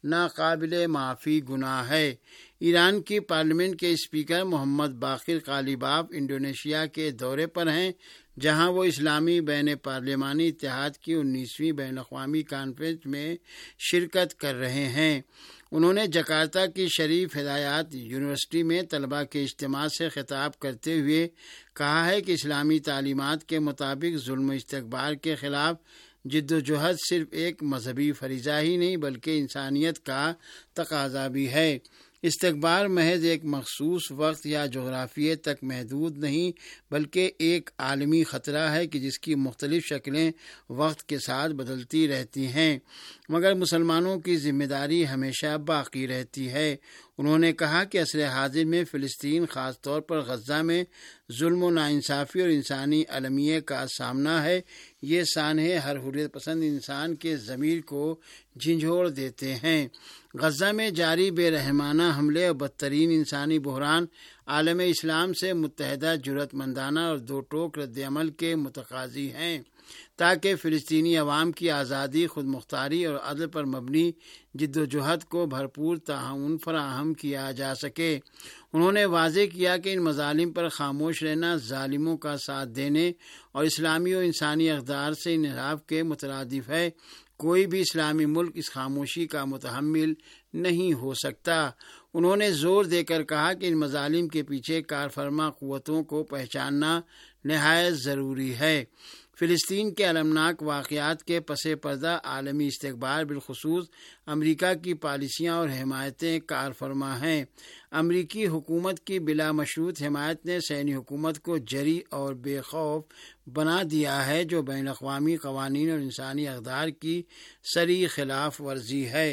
ناقابل معافی گناہ ہے۔ ایران کی پارلیمنٹ کے speaker Mohammad Bagher Ghalibaf Indonesia کے دورے پر ہیں، جہاں وہ اسلامی بین پارلیمانی اتحاد کی انیسویں بین الاقوامی کانفرنس میں شرکت کر رہے ہیں۔ انہوں نے جکارتا کی شریف ہدایات یونیورسٹی میں طلباء کے اجتماع سے خطاب کرتے ہوئے کہا ہے کہ اسلامی تعلیمات کے مطابق ظلم و استکبار کے خلاف جد و جہد صرف ایک مذہبی فریضہ ہی نہیں بلکہ انسانیت کا تقاضا بھی ہے۔ استکبار محض ایک مخصوص وقت یا جغرافیے تک محدود نہیں بلکہ ایک عالمی خطرہ ہے کہ جس کی مختلف شکلیں وقت کے ساتھ بدلتی رہتی ہیں، مگر مسلمانوں کی ذمہ داری ہمیشہ باقی رہتی ہے۔ انہوں نے کہا کہ عصر حاضر میں فلسطین، خاص طور پر غزہ میں ظلم و ناانصافی اور انسانی المیہ کا سامنا ہے۔ یہ سانحے ہر حریت پسند انسان کے ضمیر کو جھنجھوڑ دیتے ہیں۔ غزہ میں جاری بے رحمانہ حملے اور بدترین انسانی بحران عالم اسلام سے متحدہ جرأت مندانہ اور دو ٹوک رد عمل کے متقاضی ہیں تاکہ فلسطینی عوام کی آزادی، خود مختاری اور عدل پر مبنی جد و جہد کو بھرپور تعاون فراہم کیا جا سکے۔ انہوں نے واضح کیا کہ ان مظالم پر خاموش رہنا ظالموں کا ساتھ دینے اور اسلامی و انسانی اقدار سے انحراف کے مترادف ہے۔ کوئی بھی اسلامی ملک اس خاموشی کا متحمل نہیں ہو سکتا۔ انہوں نے زور دے کر کہا کہ ان مظالم کے پیچھے کار فرما قوتوں کو پہچاننا نہایت ضروری ہے۔ فلسطین کے المناک واقعات کے پس پردہ عالمی استکبار بالخصوص امریکہ کی پالیسیاں اور حمایتیں کار فرما ہیں۔ امریکی حکومت کی بلا مشروط حمایت نے سینی حکومت کو جری اور بے خوف بنا دیا ہے، جو بین الاقوامی قوانین اور انسانی اقدار کی صریح خلاف ورزی ہے۔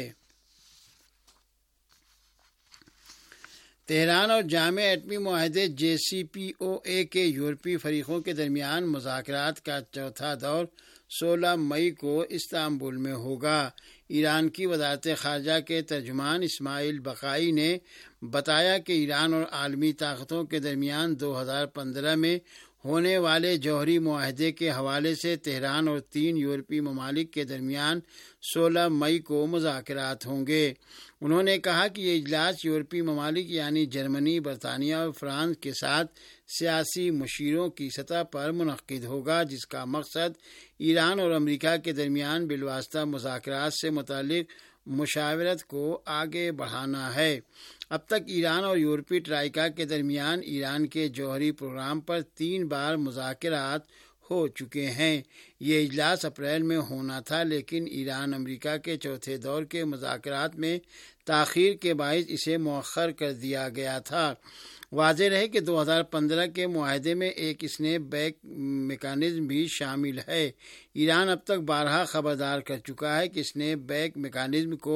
تہران اور جامع ایٹمی معاہدے جے سی پی او اے کے یورپی فریقوں کے درمیان مذاکرات کا چوتھا دور سولہ مئی کو استنبول میں ہوگا۔ ایران کی وزارت خارجہ کے ترجمان اسماعیل بقائی نے بتایا کہ ایران اور عالمی طاقتوں کے درمیان دو ہزار پندرہ میں ہونے والے جوہری معاہدے کے حوالے سے تہران اور تین یورپی ممالک کے درمیان سولہ مئی کو مذاکرات ہوں گے۔ انہوں نے کہا کہ یہ اجلاس یورپی ممالک یعنی جرمنی، برطانیہ اور فرانس کے ساتھ سیاسی مشیروں کی سطح پر منعقد ہوگا، جس کا مقصد ایران اور امریکہ کے درمیان بالواسطہ مذاکرات سے متعلق مشاورت کو آگے بڑھانا ہے۔ اب تک ایران اور یورپی ٹرائیکا کے درمیان ایران کے جوہری پروگرام پر تین بار مذاکرات ہو چکے ہیں۔ یہ اجلاس اپریل میں ہونا تھا، لیکن ایران امریکہ کے چوتھے دور کے مذاکرات میں تاخیر کے باعث اسے مؤخر کر دیا گیا تھا۔ واضح رہے کہ دو ہزار پندرہ کے معاہدے میں ایک اسنیپ بیک میکانزم بھی شامل ہے۔ ایران اب تک بارہا خبردار کر چکا ہے کہ اسنیپ بیک میکانزم کو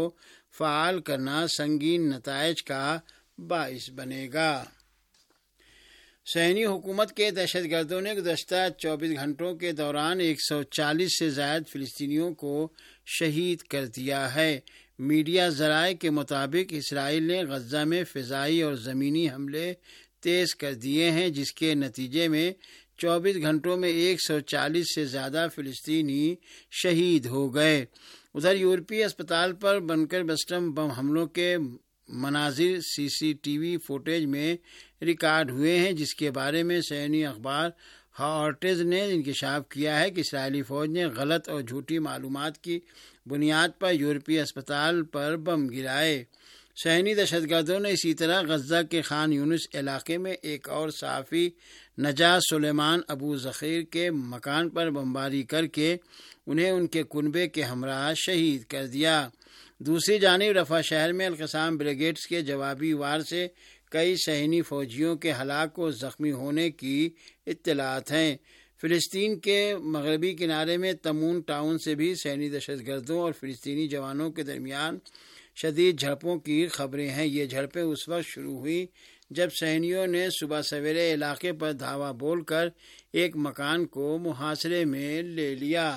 فعال کرنا سنگین نتائج کا باعث بنے گا۔ صہیونی حکومت کے دہشت گردوں نے گزشتہ چوبیس گھنٹوں کے دوران ایک سو چالیس سے زائد فلسطینیوں کو شہید کر دیا ہے۔ میڈیا ذرائع کے مطابق اسرائیل نے غزہ میں فضائی اور زمینی حملے تیز کر دیے ہیں، جس کے نتیجے میں چوبیس گھنٹوں میں ایک سو چالیس سے زیادہ فلسطینی شہید ہو گئے۔ ادھر یورپی اسپتال پر بنکر بسٹم بم حملوں کے مناظر C C T V footage میں ریکارڈ ہوئے ہیں، جس کے بارے میں صہیونی اخبار ہارٹز نے انکشاف کیا ہے کہ اسرائیلی فوج نے غلط اور جھوٹی معلومات کی بنیاد پر یورپی اسپتال پر بم گرائے۔ صہیونی دہشت گردوں نے اسی طرح غزہ کے خان یونس علاقے میں ایک اور صحافی نجات سلیمان ابو ذخیر کے مکان پر بمباری کر کے انہیں ان کے کنبے کے ہمراہ شہید کر دیا۔ دوسری جانب رفح شہر میں القسام بریگیڈز کے جوابی وار سے کئی صہیونی فوجیوں کے ہلاک و زخمی ہونے کی اطلاعات ہیں۔ فلسطین کے مغربی کنارے میں تمون ٹاؤن سے بھی صہیونی دہشت گردوں اور فلسطینی جوانوں کے درمیان شدید جھڑپوں کی خبریں ہیں۔ یہ جھڑپیں اس وقت شروع ہوئی جب صہیونیوں نے صبح سویرے علاقے پر دھاوا بول کر ایک مکان کو محاصرے میں لے لیا۔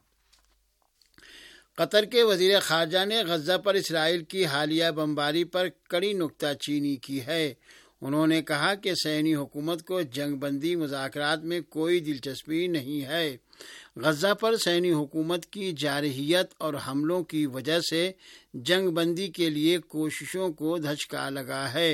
قطر کے وزیر خارجہ نے غزہ پر اسرائیل کی حالیہ بمباری پر کڑی نکتہ چینی کی ہے۔ انہوں نے کہا کہ صہیونی حکومت کو جنگ بندی مذاکرات میں کوئی دلچسپی نہیں ہے۔ غزہ پر صہیونی حکومت کی جارحیت اور حملوں کی وجہ سے جنگ بندی کے لیے کوششوں کو دھچکا لگا ہے۔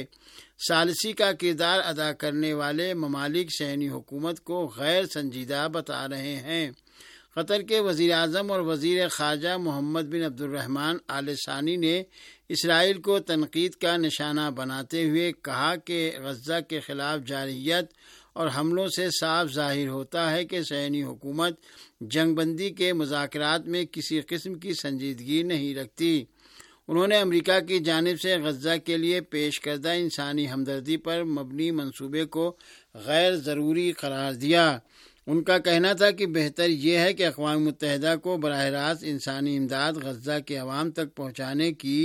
ثالثی کا کردار ادا کرنے والے ممالک صہیونی حکومت کو غیر سنجیدہ بتا رہے ہیں۔ قطر کے وزیر اعظم اور وزیر خارجہ محمد بن عبد الرحمن آل ثانی نے اسرائیل کو تنقید کا نشانہ بناتے ہوئے کہا کہ غزہ کے خلاف جارحیت اور حملوں سے صاف ظاہر ہوتا ہے کہ صہیونی حکومت جنگ بندی کے مذاکرات میں کسی قسم کی سنجیدگی نہیں رکھتی۔ انہوں نے امریکہ کی جانب سے غزہ کے لیے پیش کردہ انسانی ہمدردی پر مبنی منصوبے کو غیر ضروری قرار دیا۔ ان کا کہنا تھا کہ بہتر یہ ہے کہ اقوام متحدہ کو براہ راست انسانی امداد غزہ کے عوام تک پہنچانے کی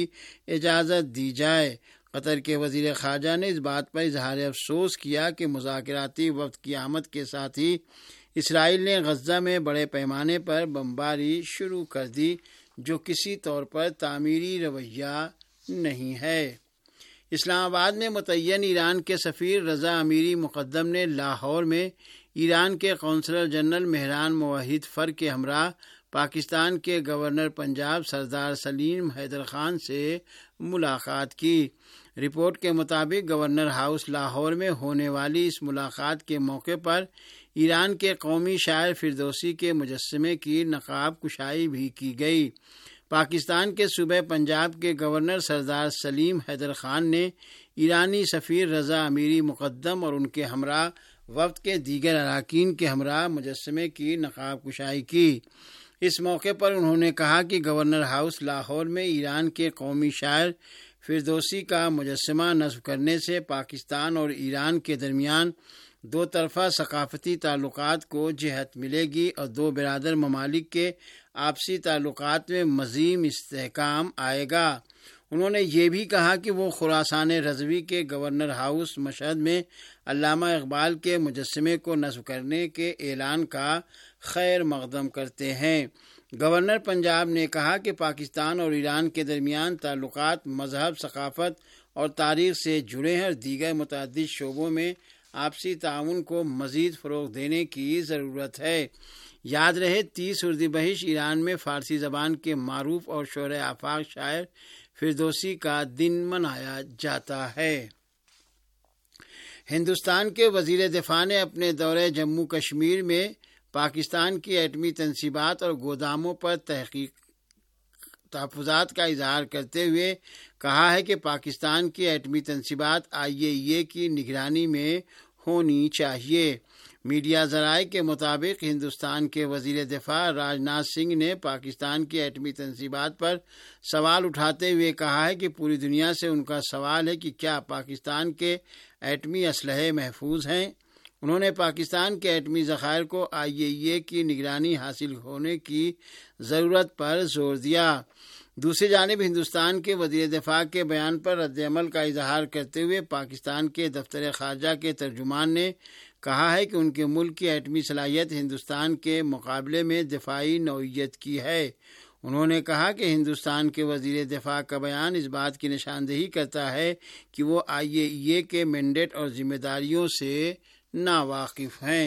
اجازت دی جائے۔ قطر کے وزیر خارجہ نے اس بات پر اظہار افسوس کیا کہ مذاکراتی وفد کی آمد کے ساتھ ہی اسرائیل نے غزہ میں بڑے پیمانے پر بمباری شروع کر دی، جو کسی طور پر تعمیری رویہ نہیں ہے۔ اسلام آباد میں متعین ایران کے سفیر رضا امیری مقدم نے لاہور میں ایران کے قونصلر جنرل مہران موحد فر کے ہمراہ پاکستان کے گورنر پنجاب سردار سلیم حیدر خان سے ملاقات کی۔ رپورٹ کے مطابق گورنر ہاؤس لاہور میں ہونے والی اس ملاقات کے موقع پر ایران کے قومی شاعر فردوسی کے مجسمے کی نقاب کشائی بھی کی گئی۔ پاکستان کے صوبہ پنجاب کے گورنر سردار سلیم حیدر خان نے ایرانی سفیر رضا امیری مقدم اور ان کے ہمراہ وفد کے دیگر اراکین کے ہمراہ مجسمے کی نقاب کشائی کی۔ اس موقع پر انہوں نے کہا کہ گورنر ہاؤس لاہور میں ایران کے قومی شاعر فردوسی کا مجسمہ نصب کرنے سے پاکستان اور ایران کے درمیان دو طرفہ ثقافتی تعلقات کو جہت ملے گی اور دو برادر ممالک کے آپسی تعلقات میں مزید استحکام آئے گا۔ انہوں نے یہ بھی کہا کہ وہ خراسان رضوی کے گورنر ہاؤس مشہد میں علامہ اقبال کے مجسمے کو نصب کرنے کے اعلان کا خیر مقدم کرتے ہیں۔ گورنر پنجاب نے کہا کہ پاکستان اور ایران کے درمیان تعلقات مذہب، ثقافت اور تاریخ سے جڑے ہیں اور دیگر متعدد شعبوں میں آپسی تعاون کو مزید فروغ دینے کی ضرورت ہے۔ یاد رہے تیس اردیبہشت ایران میں فارسی زبان کے معروف اور شعر آفاق شاعر فردوسی کا دن منایا جاتا ہے۔ ہندوستان کے وزیر دفاع نے اپنے دورے جموں کشمیر میں پاکستان کی ایٹمی تنصیبات اور گوداموں پر تحقیق تحفظات کا اظہار کرتے ہوئے کہا ہے کہ پاکستان کی ایٹمی تنصیبات آئی اے ای اے کی نگرانی میں ہونی چاہیے۔ میڈیا ذرائع کے مطابق ہندوستان کے وزیر دفاع راج ناتھ سنگھ نے پاکستان کی ایٹمی تنصیبات پر سوال اٹھاتے ہوئے کہا ہے کہ پوری دنیا سے ان کا سوال ہے کہ کیا پاکستان کے ایٹمی اسلحے محفوظ ہیں۔ انہوں نے پاکستان کے ایٹمی ذخائر کو آئی اے ای اے کی نگرانی حاصل ہونے کی ضرورت پر زور دیا۔ دوسری جانب ہندوستان کے وزیر دفاع کے بیان پر رد عمل کا اظہار کرتے ہوئے پاکستان کے دفتر خارجہ کے ترجمان نے کہا ہے کہ ان کے ملک کی ایٹمی صلاحیت ہندوستان کے مقابلے میں دفاعی نوعیت کی ہے۔ انہوں نے کہا کہ ہندوستان کے وزیر دفاع کا بیان اس بات کی نشاندہی کرتا ہے کہ وہ آئی اے ای اے کے مینڈیٹ اور ذمہ داریوں سے ناواقف ہیں۔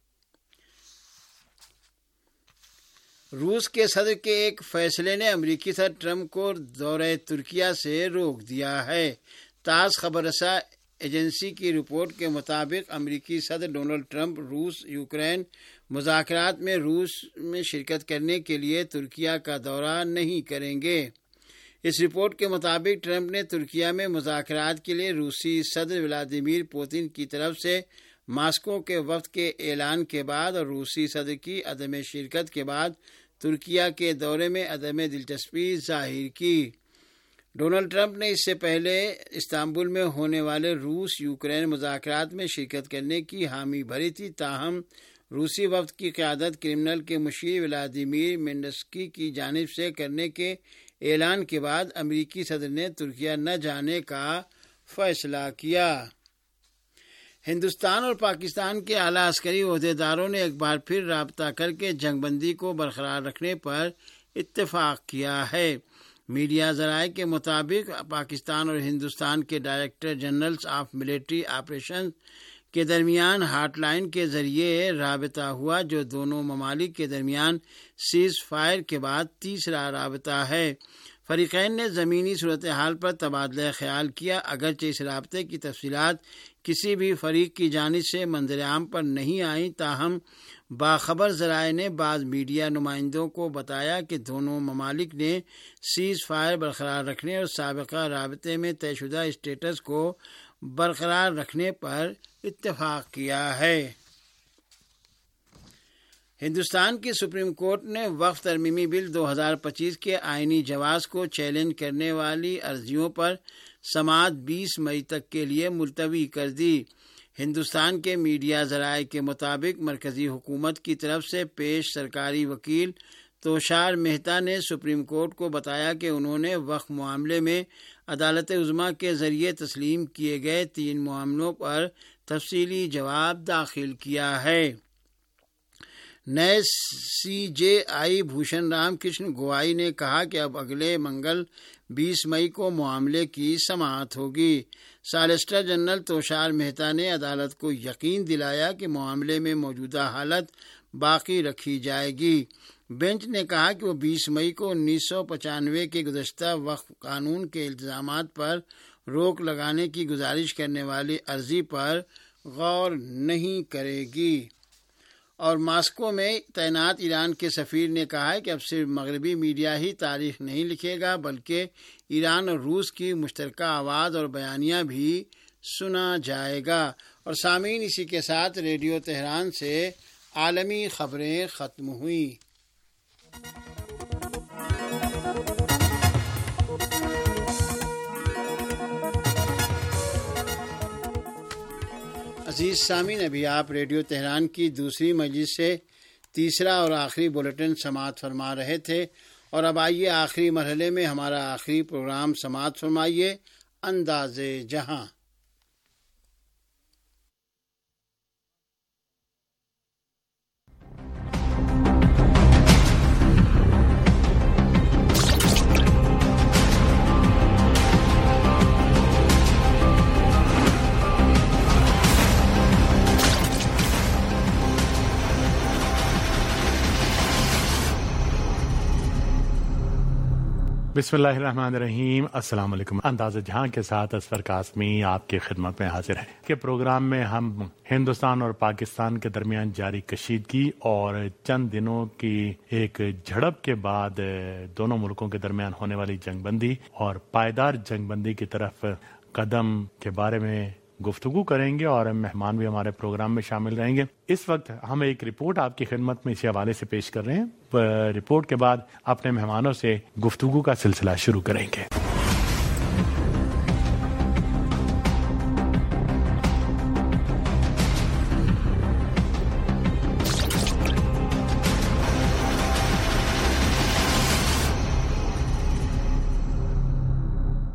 روس کے صدر کے ایک فیصلے نے امریکی صدر ٹرمپ کو دورہ ترکیہ سے روک دیا ہے۔ تاس خبر رساں ایجنسی کی رپورٹ کے مطابق امریکی صدر ڈونلڈ ٹرمپ روس یوکرین مذاکرات میں روس میں شرکت کرنے کے لیے ترکیہ کا دورہ نہیں کریں گے۔ اس رپورٹ کے مطابق ٹرمپ نے ترکیہ میں مذاکرات کے لیے روسی صدر ولادیمیر پوتن کی طرف سے ماسکو کے وفد کے اعلان کے بعد اور روسی صدر کی عدم شرکت کے بعد ترکیہ کے دورے میں عدم دلچسپی ظاہر کی۔ ڈونلڈ ٹرمپ نے اس سے پہلے استنبول میں ہونے والے روس یوکرین مذاکرات میں شرکت کرنے کی حامی بھری تھی، تاہم روسی وفد کی قیادت کرملن کے مشیر ولادیمیر مینسکی کی جانب سے کرنے کے اعلان کے بعد امریکی صدر نے ترکیہ نہ جانے کا فیصلہ کیا۔ ہندوستان اور پاکستان کے اعلیٰ عسکری عہدیداروں نے ایک بار پھر رابطہ کر کے جنگ بندی کو برقرار رکھنے پر اتفاق کیا ہے۔ میڈیا ذرائع کے مطابق پاکستان اور ہندوستان کے director generals of military operation کے درمیان ہاٹ لائن کے ذریعے رابطہ ہوا، جو دونوں ممالک کے درمیان سیز فائر کے بعد تیسرا رابطہ ہے۔ فریقین نے زمینی صورتحال پر تبادلہ خیال کیا، اگرچہ اس رابطے کی تفصیلات کسی بھی فریق کی جانب سے منظر عام پر نہیں آئیں، تاہم باخبر ذرائع نے بعض میڈیا نمائندوں کو بتایا کہ دونوں ممالک نے سیز فائر برقرار رکھنے اور سابقہ رابطے میں طے شدہ اسٹیٹس کو برقرار رکھنے پر اتفاق کیا ہے۔ ہندوستان کی سپریم کورٹ نے وقف ترمیمی بل دو ہزار پچیس کے آئینی جواز کو چیلنج کرنے والی عرضیوں پر سماعت بیس مئی تک کے لیے ملتوی کر دی۔ ہندوستان کے میڈیا ذرائع کے مطابق مرکزی حکومت کی طرف سے پیش سرکاری وکیل توشار مہتا نے سپریم کورٹ کو بتایا کہ انہوں نے وقف معاملے میں عدالت عظمیٰ کے ذریعے تسلیم کیے گئے تین معاملوں پر تفصیلی جواب داخل کیا ہے۔ نئے سی جے آئی بھوشن رام کرشن گوئی نے کہا کہ اب اگلے منگل بیس مئی کو معاملے کی سماعت ہوگی۔ سالسٹر جنرل توشار مہتا نے عدالت کو یقین دلایا کہ معاملے میں موجودہ حالت باقی رکھی جائے گی۔ بینچ نے کہا کہ وہ بیس مئی کو انیس سو پچانوے کے گزشتہ وقف قانون کے الزامات پر روک لگانے کی گزارش کرنے والی عرضی پر غور نہیں کرے گی۔ اور ماسکو میں تعینات ایران کے سفیر نے کہا ہے کہ اب صرف مغربی میڈیا ہی تاریخ نہیں لکھے گا، بلکہ ایران اور روس کی مشترکہ آواز اور بیانیہ بھی سنا جائے گا۔ اور سامعین، اسی کے ساتھ ریڈیو تہران سے عالمی خبریں ختم ہوئیں۔ عزیز سامعین، ابھی آپ ریڈیو تہران کی دوسری مجلس سے تیسرا اور آخری بلیٹن سماعت فرما رہے تھے، اور اب آئیے آخری مرحلے میں ہمارا آخری پروگرام سماعت فرمائیے، انداز جہاں۔ بسم اللہ الرحمن الرحیم۔ السلام علیکم۔ انداز جہاں کے ساتھ اسفر قاسمی آپ کی خدمت میں حاضر ہے کہ پروگرام میں ہم ہندوستان اور پاکستان کے درمیان جاری کشیدگی اور چند دنوں کی ایک جھڑپ کے بعد دونوں ملکوں کے درمیان ہونے والی جنگ بندی اور پائیدار جنگ بندی کی طرف قدم کے بارے میں گفتگو کریں گے، اور مہمان بھی ہمارے پروگرام میں شامل رہیں گے۔ اس وقت ہم ایک رپورٹ آپ کی خدمت میں اسی حوالے سے پیش کر رہے ہیں۔ رپورٹ کے بعد اپنے مہمانوں سے گفتگو کا سلسلہ شروع کریں گے۔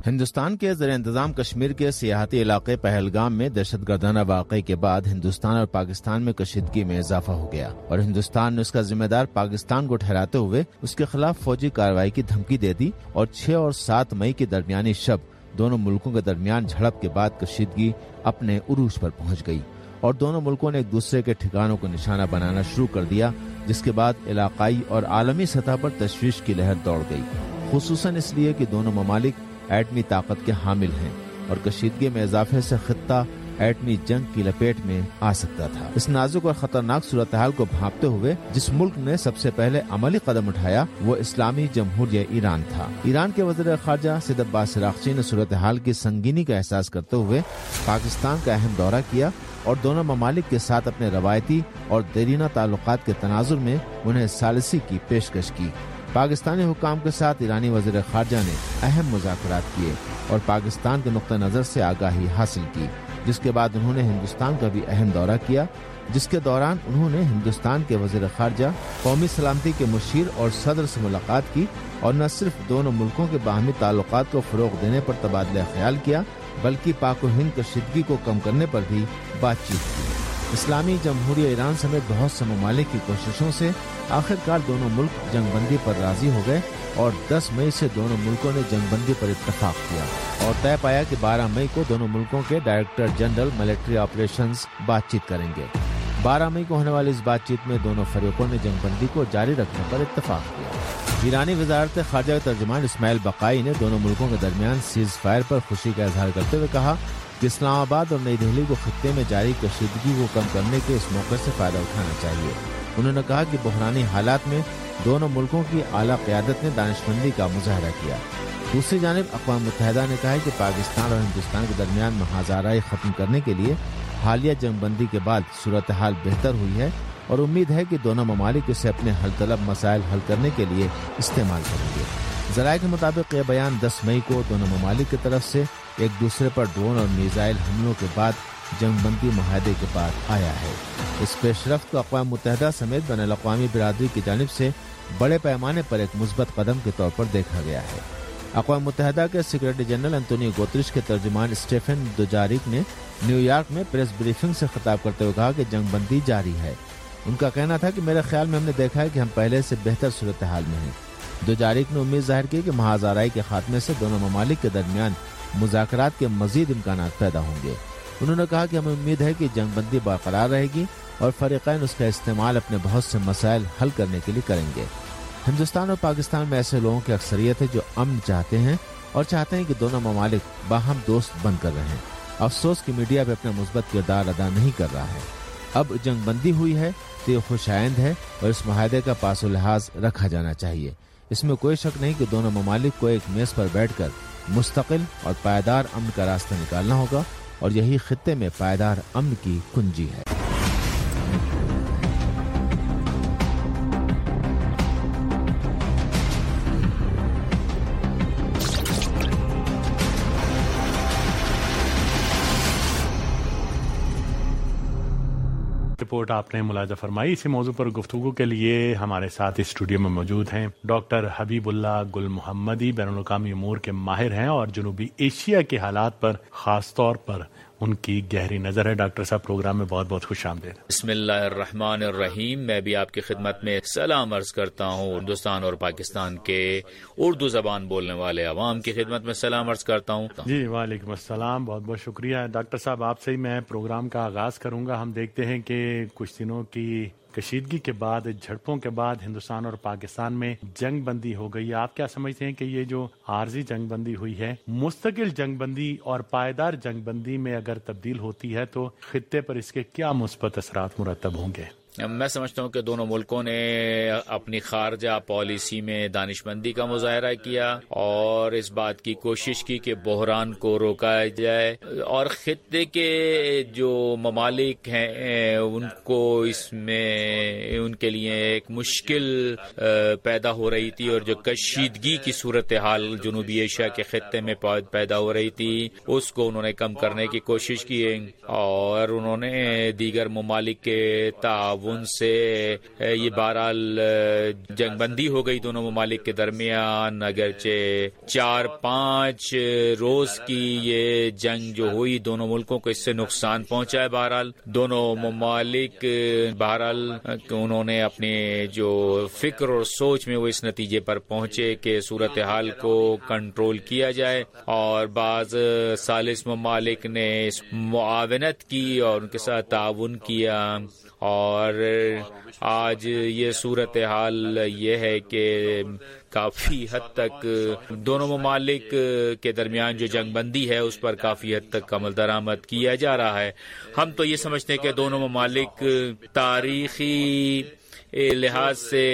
ہندوستان کے زیر انتظام کشمیر کے سیاحتی علاقے پہلگام میں دہشت گردانہ واقعے کے بعد ہندوستان اور پاکستان میں کشیدگی میں اضافہ ہو گیا اور ہندوستان نے اس کا ذمہ دار پاکستان کو ٹھہراتے ہوئے اس کے خلاف فوجی کارروائی کی دھمکی دے دی اور چھ اور سات مئی کی درمیانی شب دونوں ملکوں کے درمیان جھڑپ کے بعد کشیدگی اپنے عروج پر پہنچ گئی اور دونوں ملکوں نے ایک دوسرے کے ٹھکانوں کو نشانہ بنانا شروع کر دیا، جس کے بعد علاقائی اور عالمی سطح پر تشویش کی لہر دوڑ گئی، خصوصاً اس لیے کہ دونوں ممالک ایٹمی طاقت کے حامل ہیں اور کشیدگی میں اضافے سے خطہ ایٹمی جنگ کی لپیٹ میں آ سکتا تھا۔ اس نازک اور خطرناک صورتحال کو بھانپتے ہوئے جس ملک نے سب سے پہلے عملی قدم اٹھایا وہ اسلامی جمہوریہ ایران تھا۔ ایران کے وزیر خارجہ سید عباس عراقچی نے صورتحال کی سنگینی کا احساس کرتے ہوئے پاکستان کا اہم دورہ کیا اور دونوں ممالک کے ساتھ اپنے روایتی اور دیرینہ تعلقات کے تناظر میں انہیں ثالثی کی پیشکش کی۔ پاکستانی حکام کے ساتھ ایرانی وزیر خارجہ نے اہم مذاکرات کیے اور پاکستان کے نقطہ نظر سے آگاہی حاصل کی، جس کے بعد انہوں نے ہندوستان کا بھی اہم دورہ کیا، جس کے دوران انہوں نے ہندوستان کے وزیر خارجہ، قومی سلامتی کے مشیر اور صدر سے ملاقات کی اور نہ صرف دونوں ملکوں کے باہمی تعلقات کو فروغ دینے پر تبادلہ خیال کیا بلکہ پاک و ہند کشیدگی کو کم کرنے پر بھی بات چیت کی۔ اسلامی جمہوریہ ایران سمیت بہت سے ممالک کی کوششوں سے آخرکار دونوں ملک جنگ بندی پر راضی ہو گئے اور دس مئی سے دونوں ملکوں نے جنگ بندی پر اتفاق کیا اور طے پایا کہ بارہ مئی کو دونوں ملکوں کے ڈائریکٹر جنرل ملٹری آپریشنز بات چیت کریں گے۔ بارہ مئی کو ہونے والی اس بات چیت میں دونوں فریقوں نے جنگ بندی کو جاری رکھنے پر اتفاق کیا۔ ایرانی وزارت خارجہ کے ترجمان اسماعیل بقائی نے دونوں ملکوں کے درمیان سیز فائر پر خوشی کا اظہار کرتے ہوئے کہا کہ اسلام آباد اور نئی دہلی کو خطے میں جاری کشیدگی کو کم کرنے کے اس موقع سے فائدہ اٹھانا چاہیے۔ انہوں نے کہا کہ بحرانی حالات میں دونوں ملکوں کی اعلیٰ قیادت نے دانشمندی کا مظاہرہ کیا۔ دوسری جانب اقوام متحدہ نے کہا ہے کہ پاکستان اور ہندوستان کے درمیان محاذرائی ختم کرنے کے لیے حالیہ جنگ بندی کے بعد صورتحال بہتر ہوئی ہے اور امید ہے کہ دونوں ممالک اسے اپنے حل طلب مسائل حل کرنے کے لیے استعمال کریں گے۔ ذرائع کے مطابق یہ بیان دس مئی کو دونوں ممالک کی طرف سے ایک دوسرے پر ڈرون اور میزائل حملوں کے بعد جنگ بندی معاہدے کے بعد آیا ہے۔ اس پیش رفت کو اقوام متحدہ سمیت بین الاقوامی برادری کی جانب سے بڑے پیمانے پر ایک مثبت قدم کے طور پر دیکھا گیا ہے۔ اقوام متحدہ کے سیکرٹری جنرل انتونیو گوتریش کے ترجمان اسٹیفن دوجاریک نے نیو یارک میں پریس بریفنگ سے خطاب کرتے ہوئے کہا کہ جنگ بندی جاری ہے۔ ان کا کہنا تھا کہ میرے خیال میں ہم نے دیکھا ہے کہ ہم پہلے سے بہتر صورتحال میں ہیں۔ دوجاریک نے امید ظاہر کی کہ محاذرائی کے خاتمے سے دونوں ممالک کے درمیان مذاکرات کے مزید امکانات پیدا ہوں گے۔ انہوں نے کہا کہ ہمیں امید ہے کہ جنگ بندی برقرار رہے گی اور فریقین اس کا استعمال اپنے بہت سے مسائل حل کرنے کے لیے کریں گے۔ ہندوستان اور پاکستان میں ایسے لوگوں کی اکثریت ہے جو امن چاہتے ہیں اور چاہتے ہیں کہ دونوں ممالک باہم دوست بن کر رہیں۔ افسوس کہ میڈیا بھی اپنا مثبت کردار ادا نہیں کر رہا ہے۔ اب جنگ بندی ہوئی ہے تو یہ خوش آئند ہے اور اس معاہدے کا پاس و لحاظ رکھا جانا چاہیے۔ اس میں کوئی شک نہیں کہ دونوں ممالک کو ایک میز پر بیٹھ کر مستقل اور پائیدار امن کا راستہ نکالنا ہوگا اور یہی خطے میں پائیدار امن کی کنجی ہے۔ رپورٹ آپ نے ملاحظہ فرمائی۔ اسی موضوع پر گفتگو کے لیے ہمارے ساتھ اسٹوڈیو میں موجود ہیں ڈاکٹر حبیب اللہ گل محمدی، بین الاقوامی امور کے ماہر ہیں اور جنوبی ایشیا کے حالات پر خاص طور پر ان کی گہری نظر ہے۔ ڈاکٹر صاحب پروگرام میں بہت بہت خوش آمدید۔ بسم اللہ الرحمن الرحیم۔ میں بھی آپ کی خدمت میں سلام عرض کرتا ہوں، ہندوستان اور پاکستان کے اردو زبان بولنے والے عوام کی خدمت میں سلام عرض کرتا ہوں۔ جی وعلیکم السلام، بہت بہت شکریہ ڈاکٹر صاحب۔ آپ سے ہی میں پروگرام کا آغاز کروں گا۔ ہم دیکھتے ہیں کہ کچھ دنوں کی کشیدگی کے بعد، جھڑپوں کے بعد ہندوستان اور پاکستان میں جنگ بندی ہو گئی۔ آپ کیا سمجھتے ہیں کہ یہ جو عارضی جنگ بندی ہوئی ہے، مستقل جنگ بندی اور پائیدار جنگ بندی میں اگر تبدیل ہوتی ہے تو خطے پر اس کے کیا مثبت اثرات مرتب ہوں گے؟ میں سمجھتا ہوں کہ دونوں ملکوں نے اپنی خارجہ پالیسی میں دانشمندی کا مظاہرہ کیا اور اس بات کی کوشش کی کہ بحران کو روکا جائے، اور خطے کے جو ممالک ہیں ان کو اس میں ان کے لیے ایک مشکل پیدا ہو رہی تھی، اور جو کشیدگی کی صورتحال جنوبی ایشیا کے خطے میں پیدا ہو رہی تھی اس کو انہوں نے کم کرنے کی کوشش کی، اور انہوں نے دیگر ممالک کے تعاون تعاون سے یہ بہرحال جنگ بندی ہو گئی دونوں ممالک کے درمیان. اگرچہ چار پانچ روز کی یہ جنگ جو ہوئی دونوں ملکوں کو اس سے نقصان پہنچا ہے. بہرحال دونوں ممالک بہرحال انہوں نے اپنے جو فکر اور سوچ میں وہ اس نتیجے پر پہنچے کہ صورتحال کو کنٹرول کیا جائے, اور بعض ثالث ممالک نے اس معاونت کی اور ان کے ساتھ تعاون کیا. اور آج یہ صورتحال یہ ہے کہ کافی حد تک دونوں ممالک کے درمیان جو جنگ بندی ہے اس پر کافی حد تک عمل درآمد کیا جا رہا ہے. ہم تو یہ سمجھتے ہیں کہ دونوں ممالک تاریخی لحاظ سے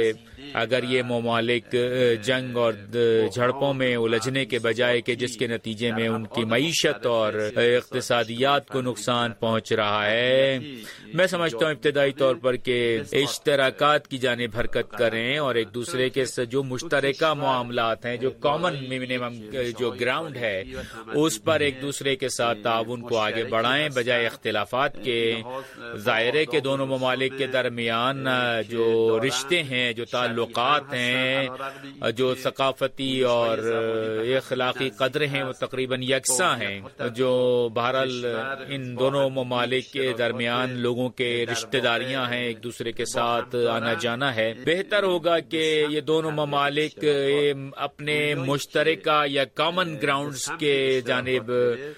اگر یہ ممالک جنگ اور جھڑپوں میں الجھنے کے بجائے کہ جس کے نتیجے میں ان کی معیشت اور اقتصادیات کو نقصان پہنچ رہا ہے, میں سمجھتا ہوں ابتدائی طور پر کہ اشتراکات کی جانب حرکت کریں اور ایک دوسرے کے جو مشترکہ معاملات ہیں, جو کامن منیمم جو گراؤنڈ ہے, اس پر ایک دوسرے کے ساتھ تعاون کو آگے بڑھائیں بجائے اختلافات کے. ظاہر ہے کہ دونوں ممالک کے درمیان جو رشتے ہیں, جو تعلقات ہیں, جو ثقافتی اور اخلاقی قدریں ہیں وہ تقریباً یکساں ہیں. جو بہرحال ان دونوں ممالک کے درمیان لوگوں کے رشتہ داریاں ہیں, ایک دوسرے کے ساتھ آنا جانا ہے. بہتر ہوگا کہ یہ دونوں ممالک اپنے مشترکہ یا کامن گراؤنڈز کے جانب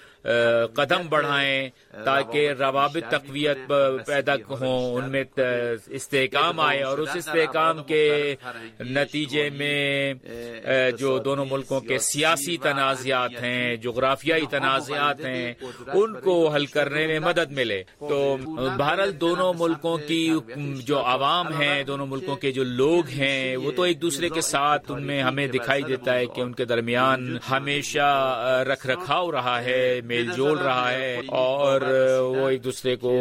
قدم بڑھائیں تاکہ روابط تقویت پیدا ہوں, ان میں استحکام آئے, اور اس استحکام کے نتیجے میں جو دونوں ملکوں کے سیاسی تنازعات ہیں, جغرافیائی تنازعات ہیں, ان کو حل کرنے میں مدد ملے. تو بہرحال دونوں ملکوں کی جو عوام ہیں, دونوں ملکوں کے جو لوگ ہیں, وہ تو ایک دوسرے کے ساتھ ان میں ہمیں دکھائی دیتا ہے کہ ان کے درمیان ہمیشہ رکھ رکھاؤ رہا ہے, میل جول رہا ہے, اور وہ ایک دوسرے کو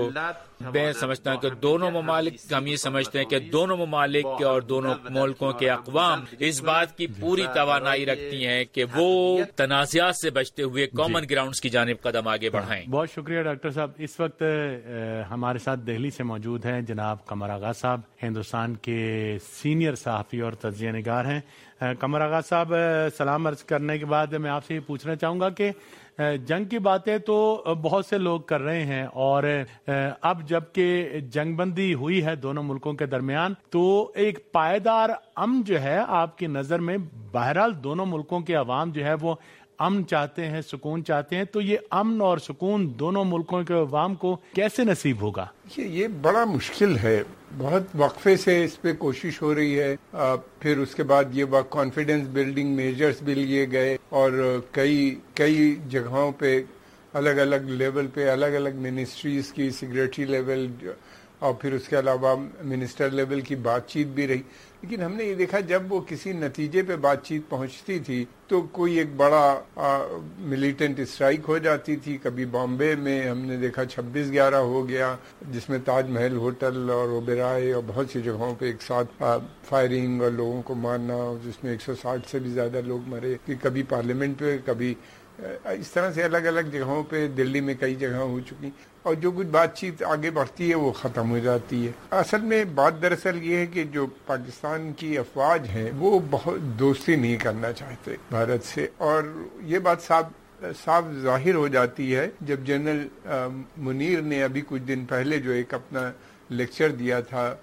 میں سمجھتا ہوں کہ دونوں ممالک ہم یہ سمجھتے ہیں کہ دونوں ممالک اور دونوں ملکوں کے اقوام اس بات کی پوری توانائی رکھتی ہیں کہ وہ تنازعات سے بچتے ہوئے کامن گراؤنڈز کی جانب قدم آگے بڑھائیں. بہت شکریہ ڈاکٹر صاحب. اس وقت ہمارے ساتھ دہلی سے موجود ہیں جناب قمر آغا صاحب, ہندوستان کے سینئر صحافی اور تجزیہ نگار ہیں. قمر آغا صاحب, سلام عرض کرنے کے بعد میں آپ سے یہ پوچھنا چاہوں گا کہ جنگ کی باتیں تو بہت سے لوگ کر رہے ہیں, اور اب جب کہ جنگ بندی ہوئی ہے دونوں ملکوں کے درمیان تو ایک پائیدار امن جو ہے آپ کی نظر میں, بہرحال دونوں ملکوں کے عوام جو ہے وہ امن چاہتے ہیں, سکون چاہتے ہیں, تو یہ امن اور سکون دونوں ملکوں کے عوام کو کیسے نصیب ہوگا؟ یہ بڑا مشکل ہے. بہت وقفے سے اس پہ کوشش ہو رہی ہے, پھر اس کے بعد یہ کانفیڈنس بلڈنگ میجرز بھی لیے گئے, اور کئی کئی جگہوں پہ الگ الگ لیول پہ الگ الگ منسٹریز کی سیکریٹری لیول اور پھر اس کے علاوہ منسٹر لیول کی بات چیت بھی رہی. لیکن ہم نے یہ دیکھا جب وہ کسی نتیجے پہ بات چیت پہنچتی تھی تو کوئی ایک بڑا ملیٹنٹ اسٹرائک ہو جاتی تھی. کبھی بامبے میں ہم نے دیکھا چھبیس گیارہ ہو گیا, جس میں تاج محل ہوٹل اور اوبرائے اور بہت سی جگہوں پہ ایک ساتھ فائرنگ اور لوگوں کو مارنا, جس میں ایک سو ساٹھ سے بھی زیادہ لوگ مرے. کبھی پارلیمنٹ پہ, کبھی اس طرح سے الگ الگ جگہوں پہ, دلی میں کئی جگہ ہو چکی, اور جو کچھ بات چیت آگے بڑھتی ہے وہ ختم ہو جاتی ہے. اصل میں بات دراصل یہ ہے کہ جو پاکستان کی افواج ہیں وہ بہت دوستی نہیں کرنا چاہتے بھارت سے, اور یہ بات صاف صاف ظاہر ہو جاتی ہے جب جنرل منیر نے ابھی کچھ دن پہلے جو ایک اپنا لیکچر دیا تھا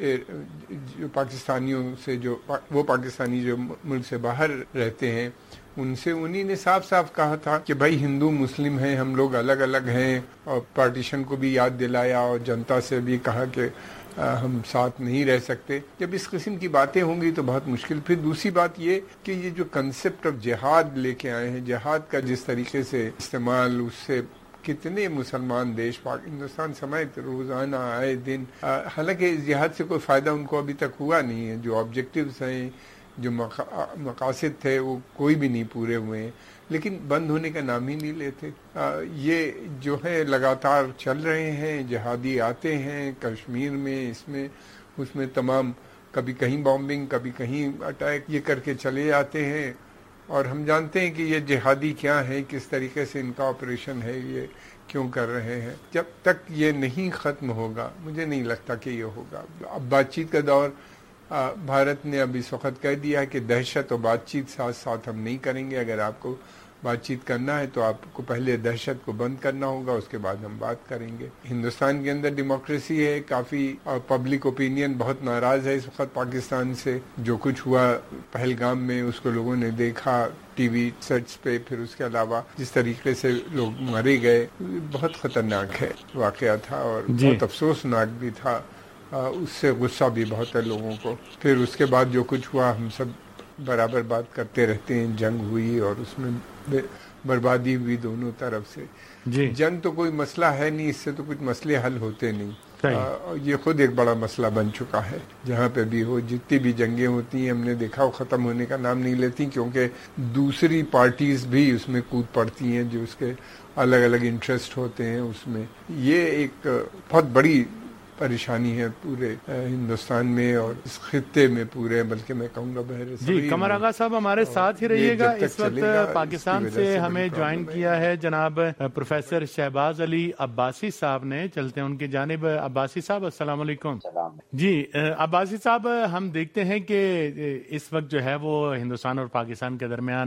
جو پاکستانیوں سے, جو وہ پاکستانی جو ملک سے باہر رہتے ہیں, ان سے انہی نے صاف صاف کہا تھا کہ بھائی ہندو مسلم ہیں, ہم لوگ الگ الگ ہیں, اور پارٹیشن کو بھی یاد دلایا اور جنتا سے بھی کہا کہ ہم ساتھ نہیں رہ سکتے. جب اس قسم کی باتیں ہوں گی تو بہت مشکل. پھر دوسری بات یہ کہ یہ جو کنسپٹ آف جہاد لے کے آئے ہیں, جہاد کا جس طریقے سے استعمال, اس سے کتنے مسلمان دیش پاک ہندوستان سمیت روزانہ آئے دن, حالانکہ اس جہاد سے کوئی فائدہ ان کو ابھی تک ہوا نہیں ہے. جو آبجیکٹیوز ہیں, جو مقاصد تھے, وہ کوئی بھی نہیں پورے ہوئے ہیں, لیکن بند ہونے کا نام ہی نہیں لیتے. یہ جو ہے لگاتار چل رہے ہیں, جہادی آتے ہیں کشمیر میں, اس میں اس میں تمام, کبھی کہیں بامبنگ, کبھی کہیں اٹیک, یہ کر کے چلے جاتے ہیں. اور ہم جانتے ہیں کہ یہ جہادی کیا ہے, کس طریقے سے ان کا آپریشن ہے, یہ کیوں کر رہے ہیں. جب تک یہ نہیں ختم ہوگا مجھے نہیں لگتا کہ یہ ہوگا. اب بات چیت کا دور بھارت نے اب اس وقت کہہ دیا ہے کہ دہشت اور بات چیت ساتھ ساتھ ہم نہیں کریں گے. اگر آپ کو بات چیت کرنا ہے تو آپ کو پہلے دہشت کو بند کرنا ہوگا, اس کے بعد ہم بات کریں گے. ہندوستان کے اندر ڈیموکریسی ہے, کافی پبلک اوپینین بہت ناراض ہے اس وقت پاکستان سے. جو کچھ ہوا پہلگام میں اس کو لوگوں نے دیکھا ٹی وی سیٹس پہ, پھر اس کے علاوہ جس طریقے سے لوگ مارے گئے بہت خطرناک ہے واقعہ تھا اور جی. بہت افسوسناک بھی تھا. اس سے غصہ بھی بہت ہے لوگوں کو. پھر اس کے بعد جو کچھ ہوا ہم سب برابر بات کرتے رہتے ہیں. جنگ ہوئی اور اس میں بربادی ہوئی دونوں طرف سے. جی. جنگ تو کوئی مسئلہ ہے نہیں, اس سے تو کچھ مسئلے حل ہوتے نہیں. آ, یہ خود ایک بڑا مسئلہ بن چکا ہے. جہاں پہ بھی ہو, جتنی بھی جنگیں ہوتی ہیں ہم نے دیکھا وہ ختم ہونے کا نام نہیں لیتی, کیونکہ دوسری پارٹیز بھی اس میں کود پڑتی ہیں جو اس کے الگ الگ انٹرسٹ ہوتے ہیں اس میں. یہ ایک بہت بڑی پریشانی ہے پورے ہندوستان میں اور اس خطے میں پورے, بلکہ میں کہوں گا بحر صغیر. جی قمر آغا صاحب ہمارے ساتھ ہی رہیے گا. اس وقت پاکستان سے ہمیں جوائن کیا ہے جناب پروفیسر شہباز علی عباسی صاحب نے. چلتے ہیں ان کی جانب. عباسی صاحب السلام علیکم. جی عباسی صاحب, ہم دیکھتے ہیں کہ اس وقت جو ہے وہ ہندوستان اور پاکستان کے درمیان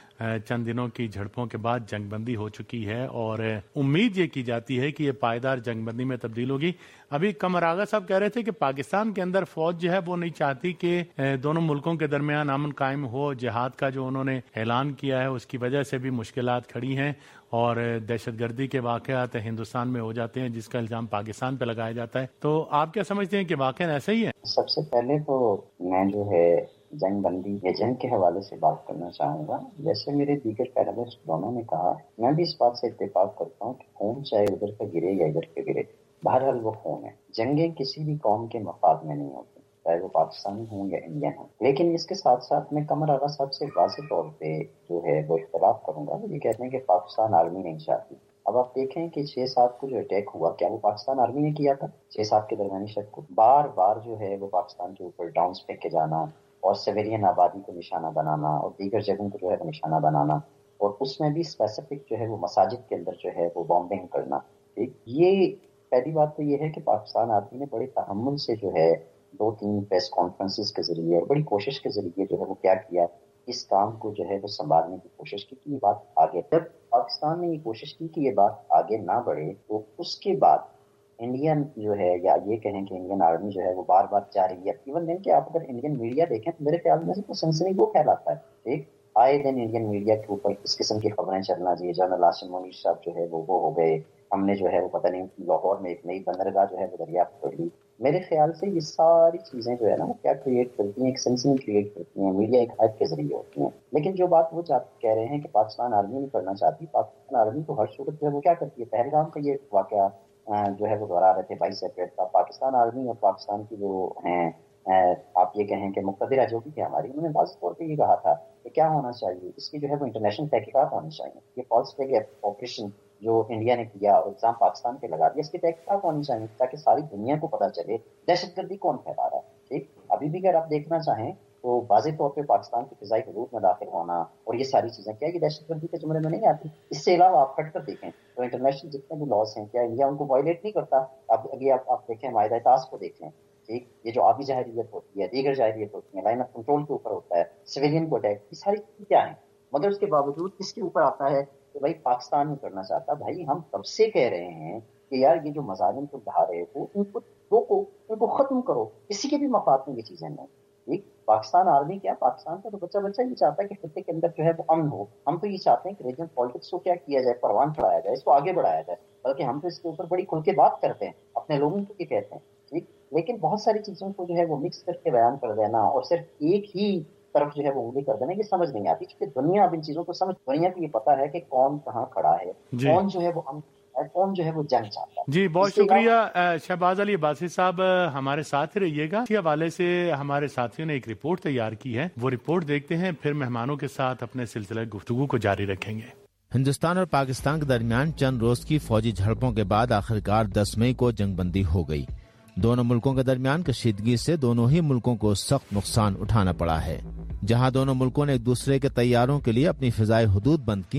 چند دنوں کی جھڑپوں کے بعد جنگ بندی ہو چکی ہے اور امید یہ کی جاتی ہے کہ یہ پائیدار جنگ بندی میں تبدیل ہوگی. ابھی قمر آغا صاحب کہہ رہے تھے کہ پاکستان کے اندر فوج جو ہے وہ نہیں چاہتی کہ دونوں ملکوں کے درمیان امن قائم ہو. جہاد کا جو انہوں نے اعلان کیا ہے اس کی وجہ سے بھی مشکلات کھڑی ہیں اور دہشت گردی کے واقعات ہندوستان میں ہو جاتے ہیں جس کا الزام پاکستان پہ لگایا جاتا ہے. تو آپ کیا سمجھتے ہیں کہ واقعا ایسا ہی ہے؟ سب سے پہلے تو میں جو ہے جنگ بندی یا جنگ کے حوالے سے بات کرنا چاہوں گا. جیسے میرے دیگر پینلسٹ دونوں نے کہا, میں بھی اس بات سے اتفاق کرتا ہوں کہ خون چاہے ادھر کا گرے یا ادھر کا گرے, بہرحال وہ خون ہے. جنگیں کسی بھی قوم کے مفاد میں نہیں ہوتی, چاہے وہ پاکستانی ہوں یا انڈین ہوں. لیکن اس کے ساتھ ساتھ میں قمر آغا صاحب سے واضح طور پہ جو ہے وہ اختلاف کروں گا. وہ یہ کہتے ہیں کہ پاکستان آرمی نہیں چاہتی. اب آپ دیکھیں کہ چھ سات کو جو اٹیک ہوا, کیا وہ پاکستان آرمی نے کیا تھا؟ چھ سات کے درمیانی شب کو بار بار جو ہے وہ پاکستان کے اوپر ڈاؤنس پھینک کے جانا اور سویلین آبادی کو نشانہ بنانا اور دیگر جگہوں کو جو ہے وہ نشانہ بنانا, اور اس میں بھی اسپیسیفک جو ہے وہ مساجد کے اندر جو ہے وہ بامبنگ کرنا. ٹھیک, یہ پہلی بات تو یہ ہے کہ پاکستان آرمی نے بڑے تحمل سے جو ہے دو تین پریس کانفرنسز کے ذریعے اور بڑی کوشش کے ذریعے جو ہے وہ کیا کیا, اس کام کو جو ہے وہ سنبھالنے کی کوشش کی کہ یہ بات آگے. جب پاکستان نے یہ کوشش کی کہ یہ بات آگے نہ بڑھے تو اس کے بعد انڈین جو ہے یا یہ کہیں کہ انڈین آرمی جو ہے وہ بار بار جا رہی ہے. ایون دن کہ آپ اگر انڈین میڈیا دیکھیں تو میرے خیال میں سے سنسنی وہ پھیلاتا ہے. ایک آئے دن انڈین میڈیا کے اوپر اس قسم کی خبریں چلنا, جی جنرل آصم منیر صاحب جو ہے وہ وہ ہو گئے, ہم نے جو ہے وہ پتہ نہیں لاہور میں ایک نئی بندرگاہ جو ہے وہ دریافت کر لی. میرے خیال سے یہ ساری چیزیں جو ہے نا وہ کیا کریٹ کرتی ہیں, ایک سنسنی کریٹ کرتی ہیں, میڈیا ایک ہائپ کے ذریعے ہوتی ہیں. لیکن جو بات وہ کہہ رہے ہیں کہ پاکستان آرمی نہیں کرنا چاہتی, پاکستان آرمی تو ہر صورت جو ہے وہ کیا کرتی ہے. پہلگام کا یہ واقعہ جو ہے وہ دہرا رہے تھے بائیس اپریل کا, پاکستان آرمی اور پاکستان کی جو ہیں آپ یہ کہیں کہ مقتدرہ جو بھی تھے ہماری, انہوں نے واضح طور پہ یہ کہا تھا کہ کیا ہونا چاہیے, اس کی جو ہے وہ انٹرنیشنل تحقیقات ہونی چاہیے. یہ فالس فلیگ آپریشن جو انڈیا نے کیا اور الزام پاکستان پہ لگا دیا, اس کی تحقیقات ہونی چاہیے تاکہ ساری دنیا کو پتہ چلے دہشت گردی کون پھیلا رہا ہے. ٹھیک, ابھی بھی اگر آپ دیکھنا چاہیں تو واضح طور پہ پاکستان کی فضائی حدود میں داخل ہونا اور یہ ساری چیزیں کیا یہ دہشت گردی کے زمرے میں نہیں آتی. اس سے علاوہ آپ ہٹ کر دیکھیں تو انٹرنیشنل جتنے بھی لاس ہیں کیا انڈیا ان کو وائلیٹ نہیں کرتا. اب اگے آپ آپ دیکھیں معاہدہ تاز کو دیکھیں. ٹھیک, یہ جو آبی جہریت ہوتی ہے, دیگر جہریت ہوتی ہے, لائن آف کنٹرول کے اوپر ہوتا ہے, سویلین کو اٹیک, یہ ساری چیزیں کیا ہیں, مگر اس کے باوجود اس کے اوپر آتا ہے کہ بھائی پاکستان نہیں کرنا چاہتا. بھائی ہم تب سے کہہ رہے ہیں کہ یار یہ جو مظالم کو ڈھا رہے ہو ان کو روکو, ان کو ختم کرو, کسی کے بھی مفاد میں یہ چیزیں نہیں. ٹھیک, پاکستان آرمی کیا, پاکستان کا تو بچہ بچہ یہ چاہتا ہے کہ خطے کے اندر جو ہے وہ امن ہو. ہم تو یہ چاہتے ہیں کہ ریجنل پالیٹکس کو کیا کیا جائے, پروان چڑھایا جائے, اس کو آگے بڑھایا جائے, بلکہ ہم تو اس کے اوپر بڑی کھل کے بات کرتے ہیں, اپنے لوگوں کو یہ کہتے ہیں. ٹھیک, لیکن بہت ساری چیزوں کو جو ہے وہ مکس کر کے بیان کر دینا اور صرف ایک ہی طرف جو ہے وہ انگلی کر دینا, یہ سمجھ نہیں آتی. کیونکہ دنیا اب ان چیزوں کو سمجھ, دنیا کو یہ پتا ہے کہ کون کہاں کھڑا ہے, کون جو ہے وہ امن, کون جو ہے وہ جنگ چاہتا ہے. جی بہت شکریہ شہباز علی عباسی صاحب, ہمارے ساتھ رہیے گا. اسی حوالے سے ہمارے ساتھیوں نے ایک رپورٹ تیار کی ہے, وہ رپورٹ دیکھتے ہیں, پھر مہمانوں کے ساتھ اپنے سلسلہ گفتگو کو جاری رکھیں گے. ہندوستان اور پاکستان کے درمیان چند روز کی فوجی جھڑپوں کے بعد آخرکار دس مئی کو جنگ بندی ہو گئی. دونوں ملکوں کے درمیان کشیدگی سے دونوں ہی ملکوں کو سخت نقصان اٹھانا پڑا ہے. جہاں دونوں ملکوں نے ایک دوسرے کے طیاروں کے لیے اپنی فضائی حدود بند کی,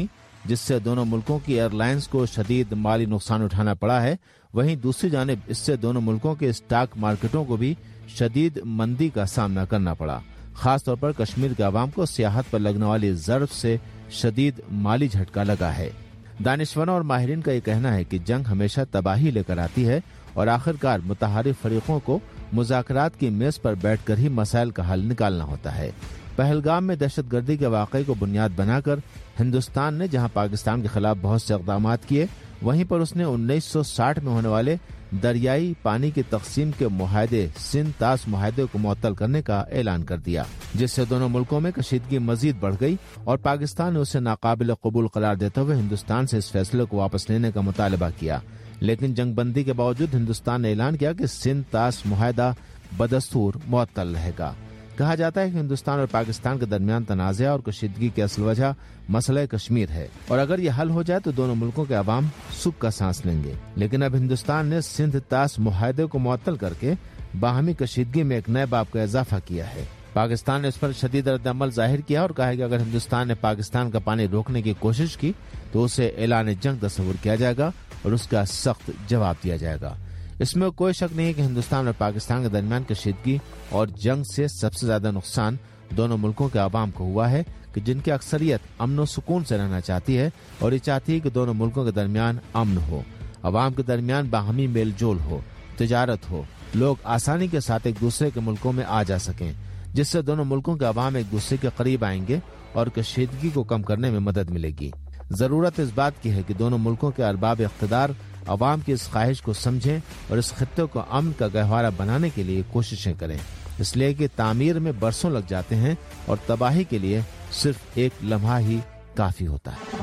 جس سے دونوں ملکوں کی ایئر لائنز کو شدید مالی نقصان اٹھانا پڑا ہے، وہیں دوسری جانب اس سے دونوں ملکوں کے اسٹاک مارکیٹوں کو بھی شدید مندی کا سامنا کرنا پڑا۔ خاص طور پر کشمیر کے عوام کو سیاحت پر لگنے والی ضرب سے شدید مالی جھٹکا لگا ہے۔ دانشوروں اور ماہرین کا یہ کہنا ہے کہ جنگ ہمیشہ تباہی لے کر آتی ہے اور آخرکار متحارب فریقوں کو مذاکرات کی میز پر بیٹھ کر ہی مسائل کا حل نکالنا ہوتا ہے۔ پہلگام میں دہشت گردی کے واقعے کو بنیاد بنا کر ہندوستان نے جہاں پاکستان کے خلاف بہت سے اقدامات کیے، وہیں پر اس نے انیس سو ساٹھ میں ہونے والے دریائی پانی کی تقسیم کے معاہدے سندھ طاس معاہدے کو معطل کرنے کا اعلان کر دیا، جس سے دونوں ملکوں میں کشیدگی مزید بڑھ گئی اور پاکستان نے اسے ناقابل قبول قرار دیتے ہوئے ہندوستان سے اس فیصلے کو واپس لینے کا مطالبہ کیا۔ لیکن جنگ بندی کے باوجود ہندوستان نے اعلان کیا کہ سندھ طاس معاہدہ بدستور معطل رہے گا۔ کہا جاتا ہے کہ ہندوستان اور پاکستان کے درمیان تنازع اور کشیدگی کی اصل وجہ مسئلہ کشمیر ہے، اور اگر یہ حل ہو جائے تو دونوں ملکوں کے عوام سکھ کا سانس لیں گے۔ لیکن اب ہندوستان نے سندھ طاس معاہدے کو معطل کر کے باہمی کشیدگی میں ایک نئے باب کا اضافہ کیا ہے۔ پاکستان نے اس پر شدید رد عمل ظاہر کیا اور کہا کہ اگر ہندوستان نے پاکستان کا پانی روکنے کی کوشش کی تو اسے اعلان جنگ تصور کیا جائے گا اور اس کا سخت جواب دیا جائے گا۔ اس میں کوئی شک نہیں ہے کہ ہندوستان اور پاکستان کے درمیان کشیدگی اور جنگ سے سب سے زیادہ نقصان دونوں ملکوں کے عوام کو ہوا ہے، کہ جن کی اکثریت امن و سکون سے رہنا چاہتی ہے اور یہ چاہتی ہے کہ دونوں ملکوں کے درمیان امن ہو، عوام کے درمیان باہمی میل جول ہو، تجارت ہو، لوگ آسانی کے ساتھ ایک دوسرے کے ملکوں میں آ جا سکیں، جس سے دونوں ملکوں کے عوام ایک دوسرے کے قریب آئیں گے اور کشیدگی کو کم کرنے میں مدد ملے گی۔ ضرورت اس بات کی ہے کہ دونوں ملکوں کے ارباب اقتدار عوام کی اس خواہش کو سمجھیں اور اس خطے کو امن کا گہوارہ بنانے کے لیے کوششیں کریں، اس لیے کہ تعمیر میں برسوں لگ جاتے ہیں اور تباہی کے لیے صرف ایک لمحہ ہی کافی ہوتا ہے۔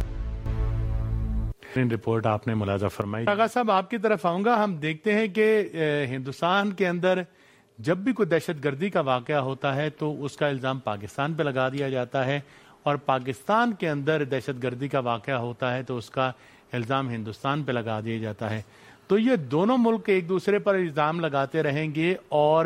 رپورٹ آپ نے ملاحظہ فرمائی۔ آغا صاحب آپ کی طرف آؤں گا۔ ہم دیکھتے ہیں کہ ہندوستان کے اندر جب بھی کوئی دہشت گردی کا واقعہ ہوتا ہے تو اس کا الزام پاکستان پہ لگا دیا جاتا ہے، اور پاکستان کے اندر دہشت گردی کا واقعہ ہوتا ہے تو اس کا الزام ہندوستان پہ لگا دیا جاتا ہے۔ تو یہ دونوں ملک ایک دوسرے پر الزام لگاتے رہیں گے اور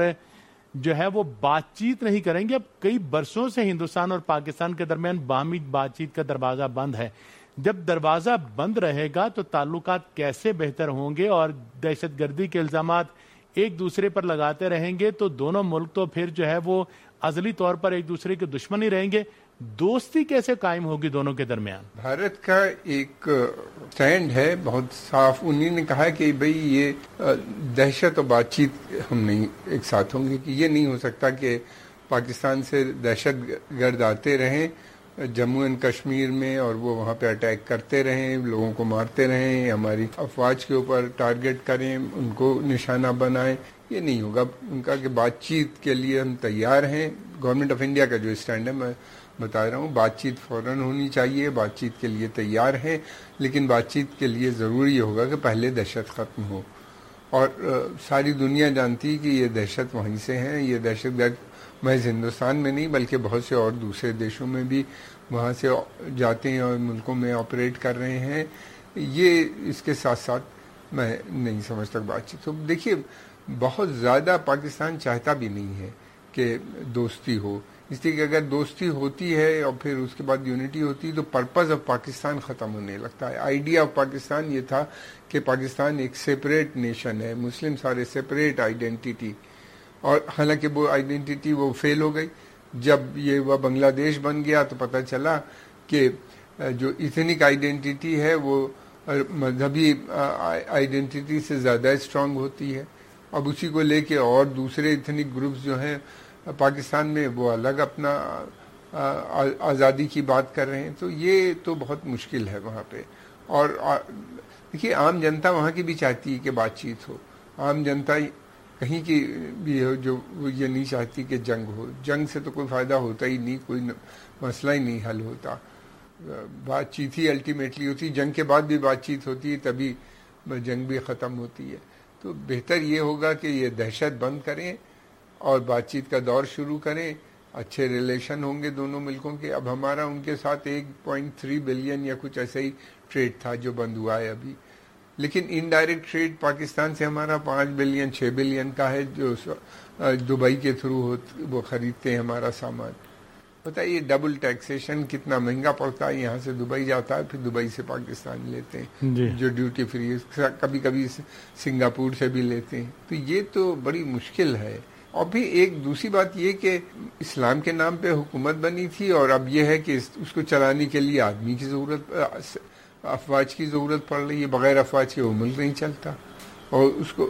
جو ہے وہ بات چیت نہیں کریں گے۔ اب کئی برسوں سے ہندوستان اور پاکستان کے درمیان باہمی بات چیت کا دروازہ بند ہے۔ جب دروازہ بند رہے گا تو تعلقات کیسے بہتر ہوں گے، اور دہشت گردی کے الزامات ایک دوسرے پر لگاتے رہیں گے تو دونوں ملک تو پھر جو ہے وہ ازلی طور پر ایک دوسرے کے دشمن ہی رہیں گے۔ دوستی کیسے قائم ہوگی دونوں کے درمیان؟ بھارت کا ایک سٹینڈ ہے بہت صاف، انہوں نے کہا کہ بھئی یہ دہشت اور بات چیت ہم نہیں ایک ساتھ ہوں گے، کہ یہ نہیں ہو سکتا کہ پاکستان سے دہشت گرد آتے رہیں جموں اینڈ کشمیر میں اور وہ وہاں پہ اٹیک کرتے رہیں، لوگوں کو مارتے رہیں، ہماری افواج کے اوپر ٹارگٹ کریں، ان کو نشانہ بنائیں، یہ نہیں ہوگا۔ ان کا کہ بات چیت کے لیے ہم تیار ہیں۔ گورنمنٹ آف انڈیا کا جو اسٹینڈ ہے میں بتا رہا ہوں، بات چیت فوراً ہونی چاہیے، بات چیت کے لیے تیار ہیں، لیکن بات چیت کے لیے ضروری ہوگا کہ پہلے دہشت ختم ہو، اور ساری دنیا جانتی ہے کہ یہ دہشت وہیں سے ہیں، یہ دہشت گرد محض ہندوستان میں نہیں بلکہ بہت سے اور دوسرے دیشوں میں بھی وہاں سے جاتے ہیں اور ملکوں میں آپریٹ کر رہے ہیں۔ یہ اس کے ساتھ ساتھ میں نہیں سمجھتا بات چیت۔ تو دیکھیے بہت زیادہ پاکستان چاہتا بھی نہیں ہے کہ دوستی ہو، اس لیے کہ اگر دوستی ہوتی ہے اور پھر اس کے بعد یونٹی ہوتی ہے تو پرپز آف پاکستان ختم ہونے لگتا ہے۔ آئیڈیا آف پاکستان یہ تھا کہ پاکستان ایک سیپریٹ نیشن ہے، مسلم سارے سیپریٹ آئیڈینٹی، اور حالانکہ وہ آئیڈینٹی وہ فیل ہو گئی۔ جب یہ وہ بنگلہ دیش بن گیا تو پتہ چلا کہ جو ایتھنک آئیڈینٹی ہے وہ مذہبی آئیڈینٹی سے زیادہ اسٹرانگ ہوتی ہے۔ اب اسی کو لے کے اور دوسرے ایتھنک گروپس جو ہیں پاکستان میں وہ الگ اپنا آزادی کی بات کر رہے ہیں، تو یہ تو بہت مشکل ہے وہاں پہ۔ اور دیکھیے عام جنتا وہاں کی بھی چاہتی ہے کہ بات چیت ہو، عام جنتا کہیں کی بھی ہو جو یہ نہیں چاہتی کہ جنگ ہو، جنگ سے تو کوئی فائدہ ہوتا ہی نہیں، کوئی مسئلہ ہی نہیں حل ہوتا، بات چیت ہی الٹیمیٹلی ہوتی، جنگ کے بعد بھی بات چیت ہوتی ہے تبھی جنگ بھی ختم ہوتی ہے۔ تو بہتر یہ ہوگا کہ یہ دہشت بند کریں اور بات چیت کا دور شروع کریں، اچھے ریلیشن ہوں گے دونوں ملکوں کے۔ اب ہمارا ان کے ساتھ ایک پوائنٹ تھری بلین یا کچھ ایسا ہی ٹریڈ تھا جو بند ہوا ہے ابھی، لیکن انڈائریکٹ ٹریڈ پاکستان سے ہمارا پانچ بلین چھ بلین کا ہے جو دبئی کے تھرو وہ خریدتے ہیں ہمارا سامان۔ بتائیے ڈبل ٹیکسیشن کتنا مہنگا پڑتا ہے. یہاں سے دبئی جاتا ہے, پھر دبئی سے پاکستان لیتے ہیں جی. جو ڈیوٹی فری, کبھی کبھی سنگاپور سے بھی لیتے ہیں. تو یہ تو بڑی مشکل ہے. اور پھر ایک دوسری بات یہ کہ اسلام کے نام پہ حکومت بنی تھی, اور اب یہ ہے کہ اس کو چلانے کے لیے آدمی کی ضرورت, افواج کی ضرورت پڑ رہی ہے. بغیر افواج کے وہ ملک نہیں چلتا. اور اس کو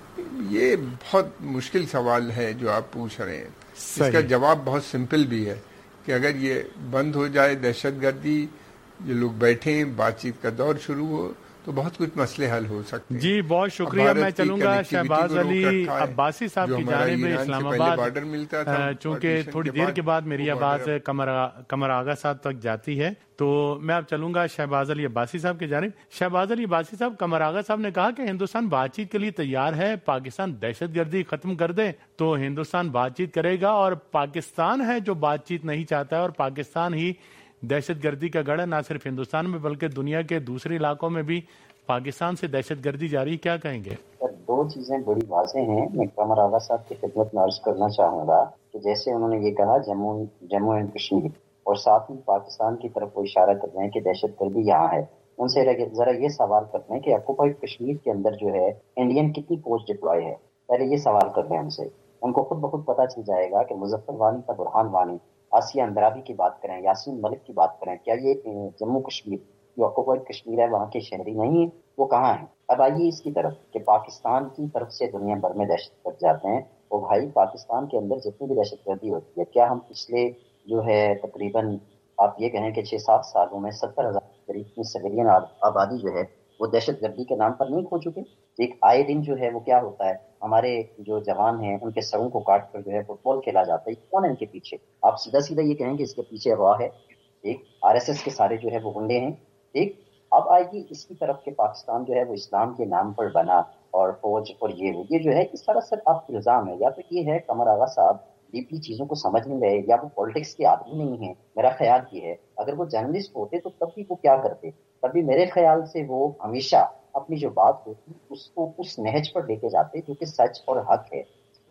یہ بہت مشکل سوال ہے جو آپ پوچھ رہے ہیں. اس کا جواب بہت سمپل بھی ہے کہ اگر یہ بند ہو جائے, دہشت گردی, یہ لوگ بیٹھیں, بات چیت کا دور شروع ہو, تو بہت کچھ مسئلے حل ہو سکتے ہیں. جی بہت شکریہ. میں چلوں گا شہباز علی عباسی صاحب کی جانب اسلام آباد, چونکہ تھوڑی دیر کے بعد میری آواز قمر آغا صاحب تک جاتی ہے, تو میں اب چلوں گا شہباز علی عباسی صاحب کی جانب. شہباز علی عباسی صاحب, قمر آغا صاحب نے کہا کہ ہندوستان بات چیت کے لیے تیار ہے, پاکستان دہشت گردی ختم کر دے تو ہندوستان بات چیت کرے گا, اور پاکستان ہے جو بات چیت نہیں چاہتا ہے, اور پاکستان ہی دہشت گردی کا گڑھ ہے, نہ صرف ہندوستان میں بلکہ دنیا کے دوسرے علاقوں میں بھی پاکستان سے دہشت گردی جاری. کیا کہیں گے؟ دو چیزیں بڑی واضح ہیں. میں قمر آغا صاحب کی خدمت میں عرض کرنا چاہوں گا کہ جیسے انہوں نے یہ کہا جموں جموں اینڈ کشمیر, اور ساتھ ہی پاکستان کی طرف وہ اشارہ کر رہے ہیں کہ دہشت گردی یہاں ہے, ان سے ذرا یہ سوال کرتے ہیں کہ آکوپائڈ کشمیر کے اندر جو ہے انڈین کتنی فوج ڈپلوائے ہے. پہلے یہ سوال کر رہے ہیں ان سے. ان کو خود بخود پتہ چل جائے گا کہ مظفر وانی کا برہان وانی, آسیہ اندرابی کی بات کریں, یاسین ملک کی بات کریں, کیا یہ جموں کشمیر جو آکوپائڈ کشمیر ہے وہاں کے شہری نہیں ہیں؟ وہ کہاں ہیں؟ اب آئیے اس کی طرف کہ پاکستان کی طرف سے دنیا بھر میں دہشت گرد جاتے ہیں. وہ بھائی پاکستان کے اندر جتنی بھی دہشت گردی ہوتی ہے, کیا ہم پچھلے جو ہے تقریباً آپ یہ کہیں کہ چھ سات سالوں میں ستر ہزار قریب کی سویلین آبادی جو ہے وہ دہشت گردی کے نام پر نہیں کھو چکے؟ ایک آئے دن جو ہے وہ کیا ہوتا ہے, ہمارے جو جوان ہیں ان کے سروں کو کاٹ کر جو ہے فٹ بال کھیلا جاتا ہے. کون ہے ان کے پیچھے؟ آپ سیدھا سیدھا یہ کہیں کہ اس کے پیچھے اغوا ہے, ایک آر ایس ایس کے سارے جو ہے وہ گنڈے ہیں. ایک اب آئے گی اس کی طرف کہ پاکستان جو ہے وہ اسلام کے نام پر بنا اور فوج اور یہ یہ جو ہے اس طرح سے آپ الزام ہے. یا تو یہ ہے قمر آغا صاحب ڈیپلی چیزوں کو سمجھ نہیں رہے, یا وہ پالیٹکس کے عادی نہیں ہے. میرا خیال یہ ہے اگر وہ جرنلسٹ ہوتے تو تب بھی وہ کیا کرتے, تب بھی میرے خیال سے وہ ہمیشہ اپنی جو بات ہوتی اس کو اس نہج پر لے کے جاتے جو کہ سچ اور حق ہے.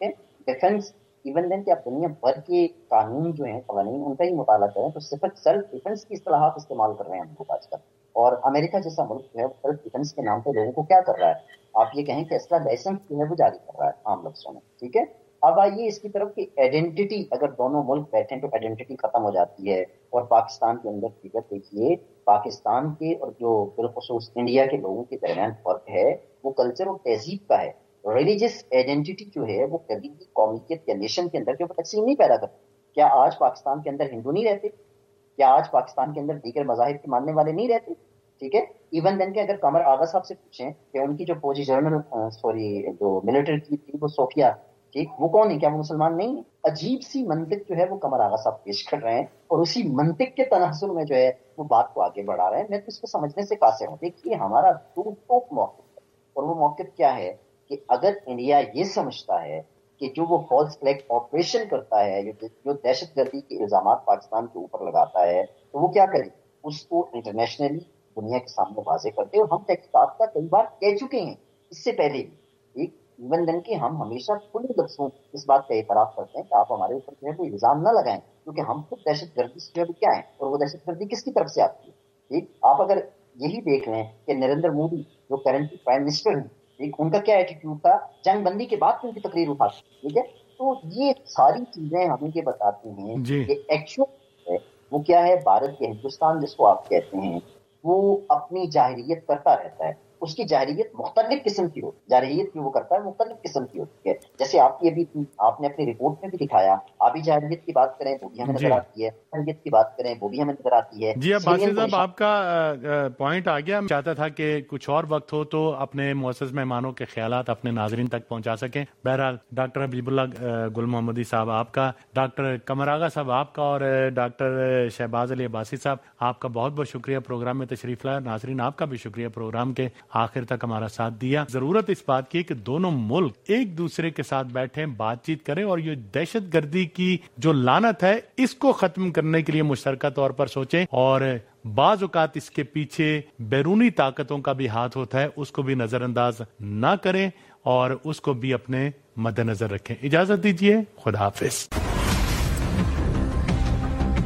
ڈیفینس ایون دین کہ آپ دنیا بھر کے قانون جو ہیں, قوانین, ان کا ہی مطالعہ کریں تو صرف سیلف ڈیفینس کی اصطلاحات استعمال کر رہے ہیں ہم لوگ آج کل. اور امریکہ جیسا ملک جو ہے وہ سیلف ڈیفینس کے نام پہ لوگوں کو کیا کر رہا ہے, آپ یہ کہیں کہ اسلحہ لائسنس جو ہے وہ جاری کر رہا ہے عام لفظوں میں. ٹھیک ہے, اب آئیے اس کی طرف کہ آئیڈینٹی, اگر دونوں ملک بیٹھیں تو آئیڈینٹی ختم ہو جاتی ہے. اور پاکستان کے اندر فگر دیکھیے, پاکستان کے اور جو بالخصوص انڈیا کے لوگوں کے درمیان فرق ہے وہ کلچر اور تہذیب کا ہے. ریلیجس آئیڈینٹی جو ہے وہ کبھی بھی قومیت یا نیشن کے اندر کے اوپر تقسیم نہیں پیدا کرتی. کیا آج پاکستان کے اندر ہندو نہیں رہتے؟ کیا آج پاکستان کے اندر دیگر مذاہب کے ماننے والے نہیں رہتے؟ ٹھیک ہے, ایون دین کہ اگر قمر آغا صاحب سے پوچھیں کہ ان کی جو فوجی جنرل سوری جو ملٹری کی تھی وہ صوفیہ, ٹھیک, وہ کون ہے؟ کیا وہ مسلمان نہیں ہے؟ عجیب سی منطق جو ہے وہ قمر آغا صاحب پیش کر رہے ہیں, اور اسی منطق کے تناسل میں جو ہے وہ بات کو آگے بڑھا رہے ہیں. میں تو اس کو سمجھنے سے قاصر ہوں. دیکھیے ہمارا دو ٹوک موقف ہے, اور وہ موقف کیا ہے کہ اگر انڈیا یہ سمجھتا ہے کہ جو وہ فالس فلیگ آپریشن کرتا ہے, جو دہشت گردی کے الزامات پاکستان کے اوپر لگاتا ہے, تو وہ کیا کرے, اس کو انٹرنیشنلی دنیا کے سامنے واضح کرتے. اور ہم تحقیقات کا کئی بار کہہ چکے ہیں اس سے پہلے بھی, ایک ایون دن کہ ہم ہمیشہ کھلے لفظوں اس بات کا اعتراف کرتے ہیں کہ آپ ہمارے اوپر جو ہے کوئی الزام نہ لگائیں, کیونکہ ہم خود دہشت گردی سے جو ہے کیا ہیں, اور وہ دہشت گردی کس کی طرف سے آتی ہے. ٹھیک, آپ اگر یہی دیکھ لیں کہ نریندر مودی جو کرنٹ پرائم منسٹر ہیں, ٹھیک, ان کا کیا ایٹیٹیوڈ تھا جنگ بندی کے بعد ان کی تقریر اٹھاتی. ٹھیک ہے, تو یہ ساری چیزیں ہمیں یہ بتاتی ہیں کہ ایکچوئل ہے وہ کیا ہے. بھارت کے ہندوستان جس کو آپ کہتے ہیں وہ اپنی جاہلیت کرتا رہتا ہے. اس کی جاہلیت مختلف قسم کی ہوتی ہے, جاہلیت جو وہ کرتا ہے مختلف قسم کی ہوتی ہے. جیسے آپ کی ابھی آپ نے اپنی رپورٹ میں بھی دکھایا, آبی جاہلیت کی بات کریں وہ بھی ہمیں نظر آتی ہے, جاہلیت کی بات کریں وہ بھی ہمیں نظر آتی ہے. جی, اب باسط صاحب آپ کا پوائنٹ آ گیا. چاہتا تھا کہ کچھ اور وقت ہو تو اپنے معزز مہمانوں کے خیالات اپنے ناظرین تک پہنچا سکیں. بہرحال ڈاکٹر حبیب اللہ گل محمدی صاحب آپ کا, ڈاکٹر قمر آغا صاحب آپ کا, اور ڈاکٹر شہباز علی عباسی صاحب آپ کا بہت بہت شکریہ پروگرام میں تشریف لائے. ناظرین آپ کا بھی شکریہ پروگرام کے آخر تک ہمارا ساتھ دیا. ضرورت اس بات کی کہ دونوں ملک ایک دوسرے کے ساتھ بیٹھیں, بات چیت کریں, اور یہ دہشت گردی کی جو لعنت ہے اس کو ختم کرنے کے لیے مشترکہ طور پر سوچیں. اور بعض اوقات اس کے پیچھے بیرونی طاقتوں کا بھی ہاتھ ہوتا ہے, اس کو بھی نظر انداز نہ کریں اور اس کو بھی اپنے مد نظر رکھیں. اجازت دیجیے, خدا حافظ.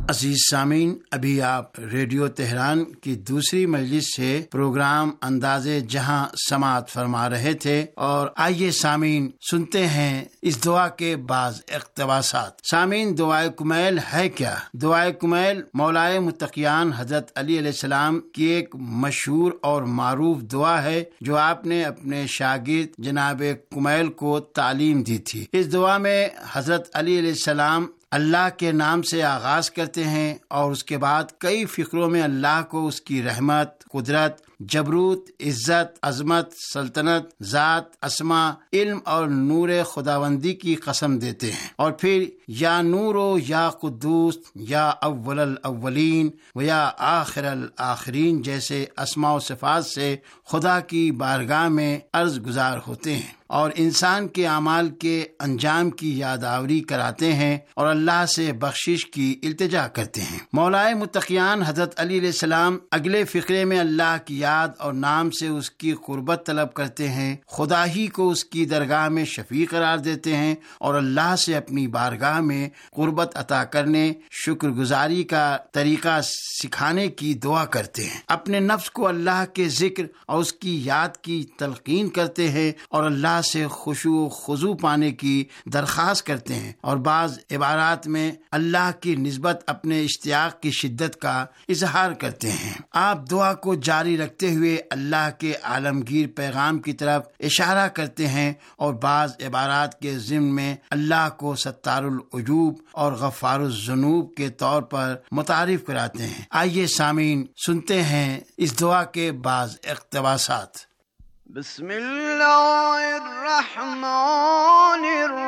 عزیز سامعین، ابھی آپ ریڈیو تہران کی دوسری مجلس سے پروگرام انداز جہاں سماعت فرما رہے تھے، اور آئیے سامعین سنتے ہیں اس دعا کے بعض اقتباسات۔ سامعین، دعائے کمیل ہے کیا؟ دعائے کمیل مولائے متقیان حضرت علی علیہ السلام کی ایک مشہور اور معروف دعا ہے جو آپ نے اپنے شاگرد جناب کمیل کو تعلیم دی تھی۔ اس دعا میں حضرت علی علیہ السلام اللہ کے نام سے آغاز کرتے ہیں اور اس کے بعد کئی فقروں میں اللہ کو اس کی رحمت، قدرت، جبروت، عزت، عظمت، سلطنت، ذات، اسما، علم اور نور خداوندی کی قسم دیتے ہیں، اور پھر یا نور و یا قدوس یا اول الاولین و یا آخر الاخرین جیسے اسماء و صفات سے خدا کی بارگاہ میں عرض گزار ہوتے ہیں اور انسان کے اعمال کے انجام کی یادآوری کراتے ہیں اور اللہ سے بخشش کی التجا کرتے ہیں۔ مولائے متقیان حضرت علی علیہ السلام اگلے فقرے میں اللہ کی یاد اور نام سے اس کی قربت طلب کرتے ہیں، خدا ہی کو اس کی درگاہ میں شفیع قرار دیتے ہیں اور اللہ سے اپنی بارگاہ میں قربت عطا کرنے، شکر گزاری کا طریقہ سکھانے کی دعا کرتے ہیں۔ اپنے نفس کو اللہ کے ذکر اور اس کی یاد کی تلقین کرتے ہیں اور اللہ سے خشوع و خضوع پانے کی درخواست کرتے ہیں، اور بعض عبارات میں اللہ کی نسبت اپنے اشتیاق کی شدت کا اظہار کرتے ہیں۔ آپ دعا کو جاری رکھتے ہوئے اللہ کے عالمگیر پیغام کی طرف اشارہ کرتے ہیں اور بعض عبارات کے ضمن میں اللہ کو ستار العیوب اور غفار الذنوب کے طور پر متعارف کراتے ہیں۔ آئیے سامعین سنتے ہیں اس دعا کے بعض اقتباسات۔ بسم اللہ الرحمن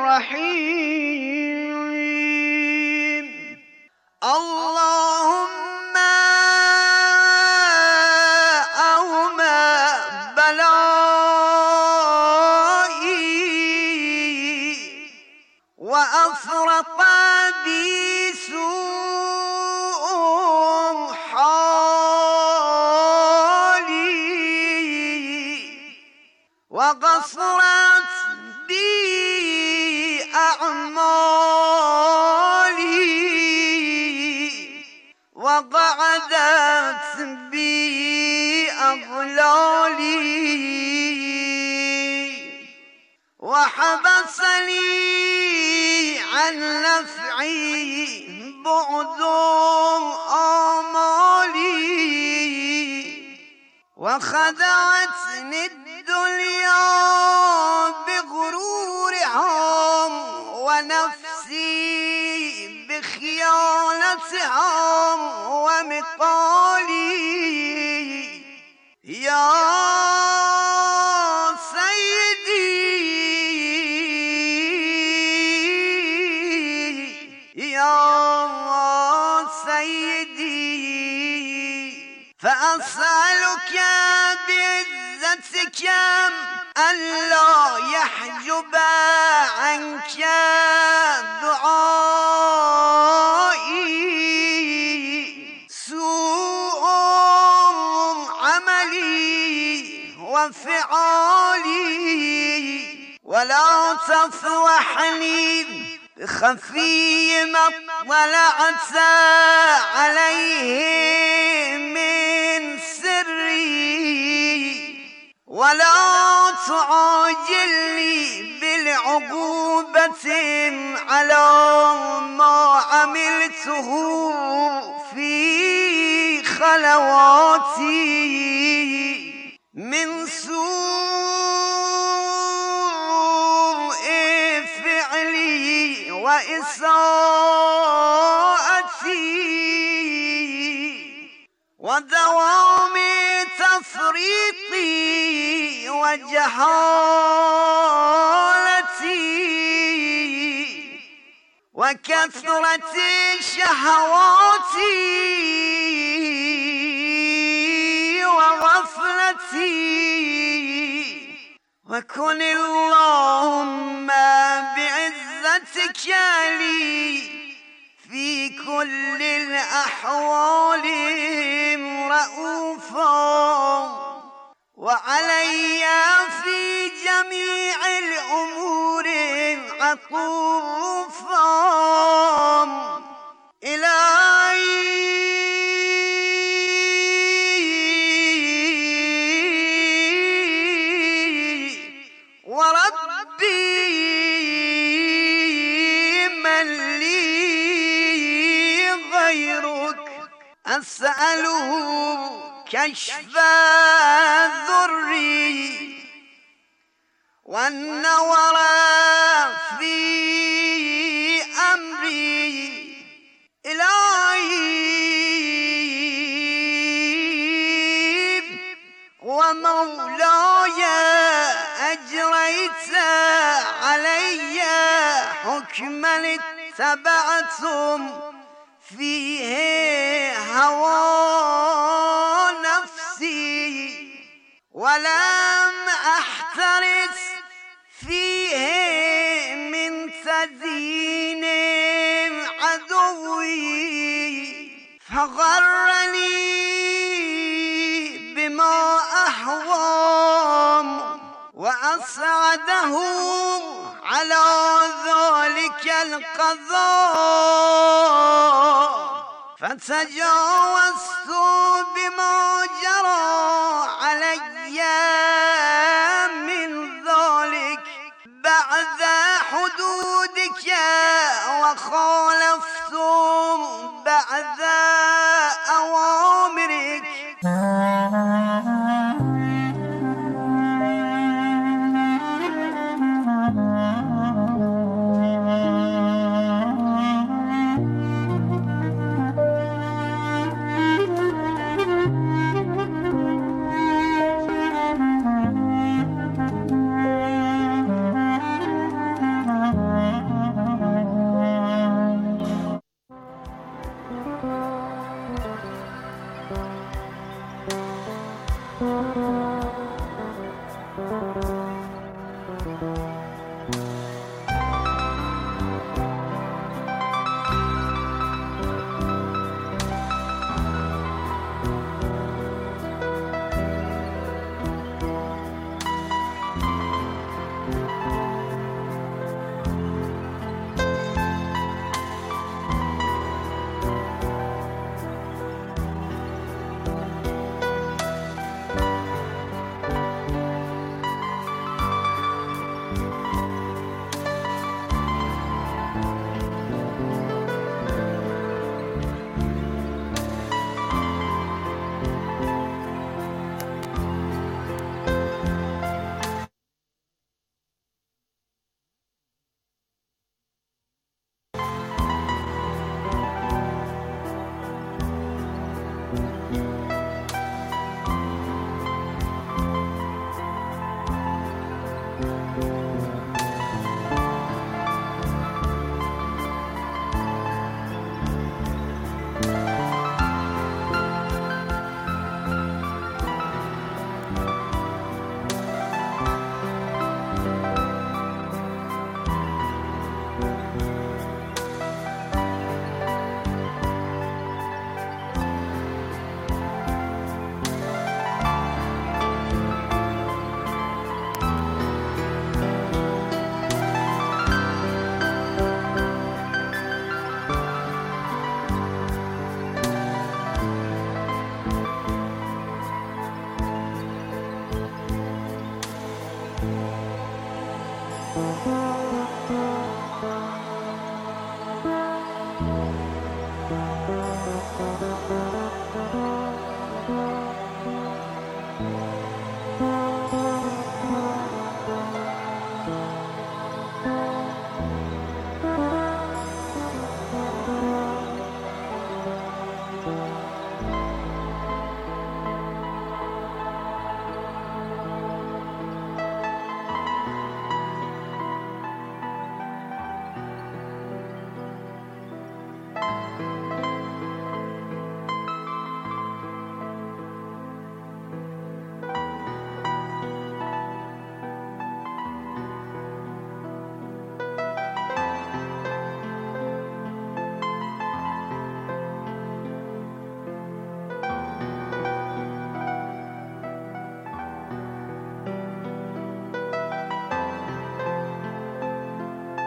الرحیم، اللہم اوم بلائی وافرط بی سوء حالی وقصرت بی اعمالی وقعدت بی اغلالی وحبسني عن نفعي بعد آمالي وخدعتني الدنيا بغرورها ونفسي بخيانتها ومقالي يا فأسألك بعزتك ألا يحجب عنك دعائي سوء عملي وفعالي ولا تفضحني بخفي ما اطلعت عليه من سري ولا تعاجلني بالعقوبة على ما عملته في خلواتي من سوء فعلي وإساءتي ودوام تفريطي وجهالتي وكثرة شهواتي وغفلتي وكن اللهم بعزتك لي في كل الأحوال رؤوفا وعلي في جميع الأمور عطوفا إلهي أسأله كشف ذري والنور في أمري إلهي ومولاي أجريت علي حكما اتبعتم فيه هوى نفسي ولم أحترس فيه من تدين عدوي فغرني بما أحوام وأسعده على ذلك القضاء فتجاوزت بما جرى علي من ذلك بعد حدودك وخالفت بعد أوامرك